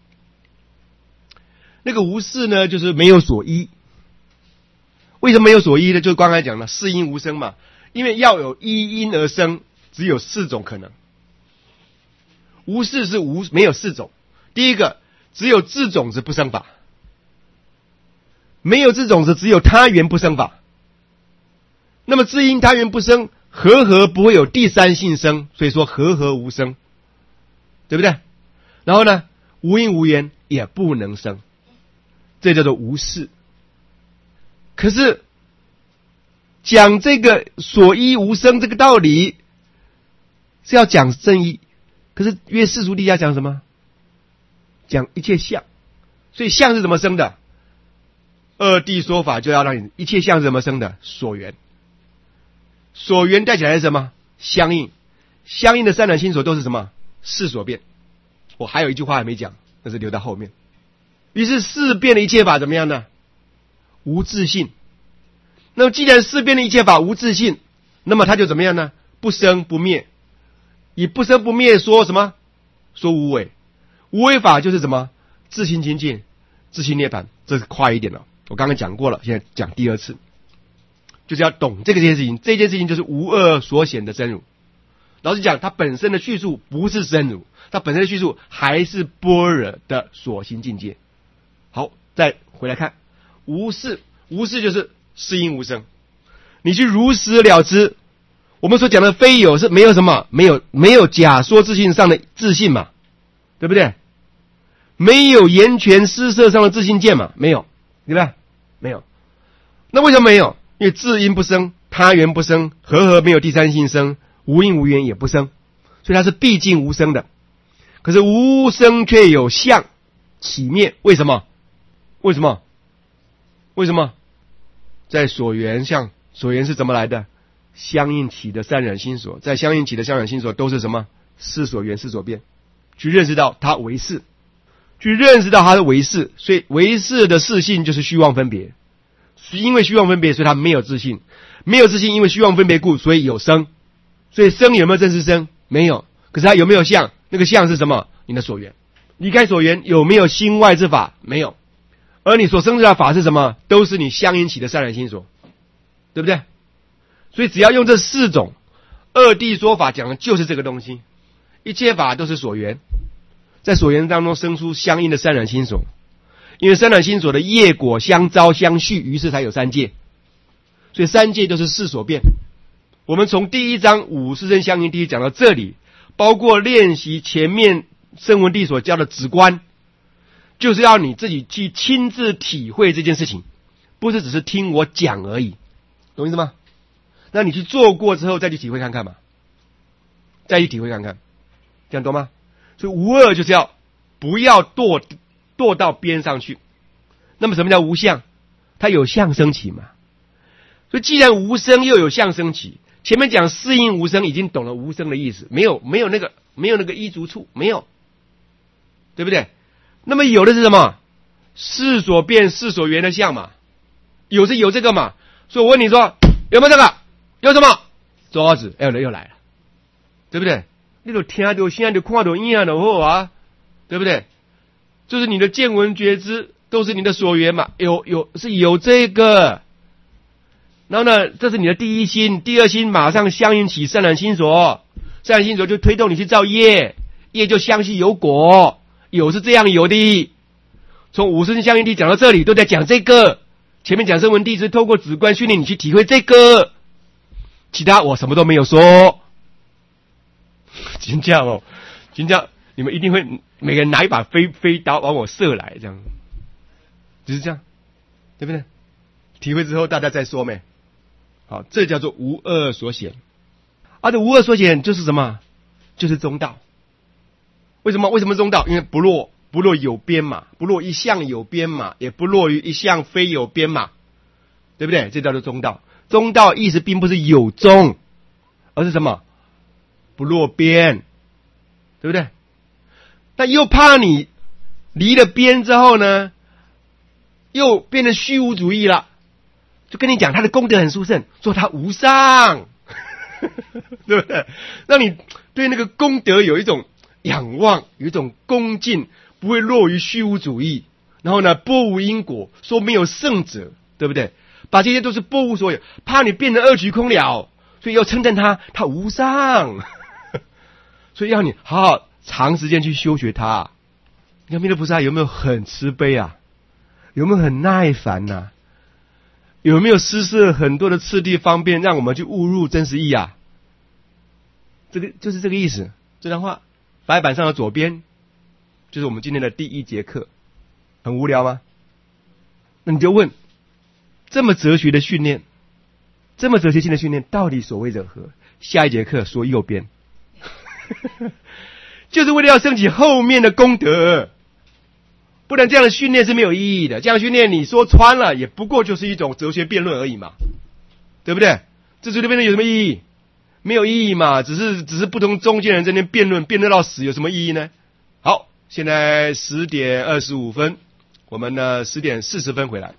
那个无事呢，就是没有所依。为什么没有所依呢？就是刚才讲了，四因无生嘛。因为要有一因而生，只有四种可能。无事是无没有四种。第一个，只有自种子不生法；没有自种子，只有他缘不生法。那么自因他缘不生，和合不会有第三性生，所以说和合无生，对不对？然后呢，无因无缘也不能生，这叫做无事。可是讲这个所依无生这个道理是要讲正义，可是约世俗地下讲什么？讲一切相。所以相是怎么生的？二谛说法就要让你一切相是怎么生的？所缘。所缘带起来是什么？相应。相应的三染心所都是什么？事所变。我还有一句话还没讲，那是留到后面。于是事变的一切法怎么样呢？无自性。那么既然事变的一切法无自性，那么它就怎么样呢？不生不灭。以不生不灭说什么？说无为。无为法就是什么？自性清净，自性涅槃。这是快一点了，我刚刚讲过了，现在讲第二次，就是要懂这个件事情。这件事情就是无二所显的真如。老实讲，它本身的叙述不是真如，它本身的叙述还是般若的所行境界。好，再回来看无事。无事就是是因无生，你去如实了知。我们所讲的非有是没有什么，没有没有假说自性上的自信嘛，对不对？没有言权施设上的自信见嘛，没有，对不对？没有。那为什么没有？因为自因不生，他缘不生，和合没有第三性生，无因无缘也不生，所以它是毕竟无生的。可是无生却有相起灭，为什么？为什么？为什么？在所缘相，所缘是怎么来的？相应起的三染心所，在相应起的三染心所都是什么？事所缘，事所变。去认识到它为事，去认识到它是为事，所以为事的事性就是虚妄分别。因为虚妄分别，所以它没有自性，没有自性，因为虚妄分别故，所以有生。所以生有没有正式生？没有。可是它有没有相？那个相是什么？你的所缘。离开所缘，有没有心外之法？没有。而你所生出的法是什么？都是你相应起的三染心所，对不对？所以只要用这四种二谛说法讲的就是这个东西。一切法都是所缘，在所缘当中生出相应的三染心所，因为三染心所的业果相招相续，于是才有三界。所以三界都是事所变。我们从第一章五四正相应第一讲到这里，包括练习前面声闻地所教的直观，就是要你自己去亲自体会这件事情，不是只是听我讲而已，懂意思吗？那你去做过之后再去体会看看嘛，再去体会看看，这样懂吗？所以无二就是要不要堕堕到边上去。那么什么叫无相？它有相生起嘛。所以既然无生又有相生起，前面讲四因无生已经懂了无生的意思，没有没有那个没有那个依足处，没有，对不对？那么有的是什么？事所变事所缘的相嘛，有是有这个嘛。所以我问你说有没有这个？有什么？桌子，哎，又来了，对不对？你都听到现在就看到一样的好啊，对不对？就是你的见闻觉知都是你的所缘嘛，有有是有这个。然后呢，这是你的第一心，第二心马上相应起善男心所，善男心所就推动你去造业，业就相续有果，有是这样有的。从五圣相应地讲到这里，都在讲这个。前面讲声闻弟子透过止观训练你去体会这个，其他我什么都没有说。真这样哦，真这样，你们一定会每个人拿一把飞飞刀往我射来，这样，就是这样，对不对？体会之后大家再说没？好，这叫做无二所显。啊，这无二所显就是什么？就是中道。为什么？为什么中道？因为不落不落有边嘛，不落一项有边嘛，也不落于一项非有边嘛，对不对？这叫做中道。中道意思并不是有中，而是什么？不落边，对不对？那又怕你离了边之后呢，又变成虚无主义了。就跟你讲他的功德很殊胜，说他无上，对不对？让你对那个功德有一种仰望，有一种恭敬，不会落于虚无主义。然后呢，波无因果，说没有圣者，对不对？把这些都是波无所有，怕你变成二局空了，所以要称赞他，他无上，所以要你好好长时间去修学他。你看弥勒菩萨有没有很慈悲啊？有没有很耐烦呐、啊？有没有施设很多的次第方便，让我们去悟入真实义啊？这个就是这个意思。这段话白板上的左边就是我们今天的第一节课。很无聊吗？那你就问，这么哲学的训练，这么哲学性的训练，到底所谓者何？下一节课说右边，就是为了要升起后面的功德。不然这样的训练是没有意义的。这样的训练你说穿了，也不过就是一种哲学辩论而已嘛，对不对？这哲学辩论有什么意义？没有意义嘛，只是只是不同中间人在那边辩论，辩论到死，有什么意义呢？好，现在十点二十五分，我们呢十点四十分回来。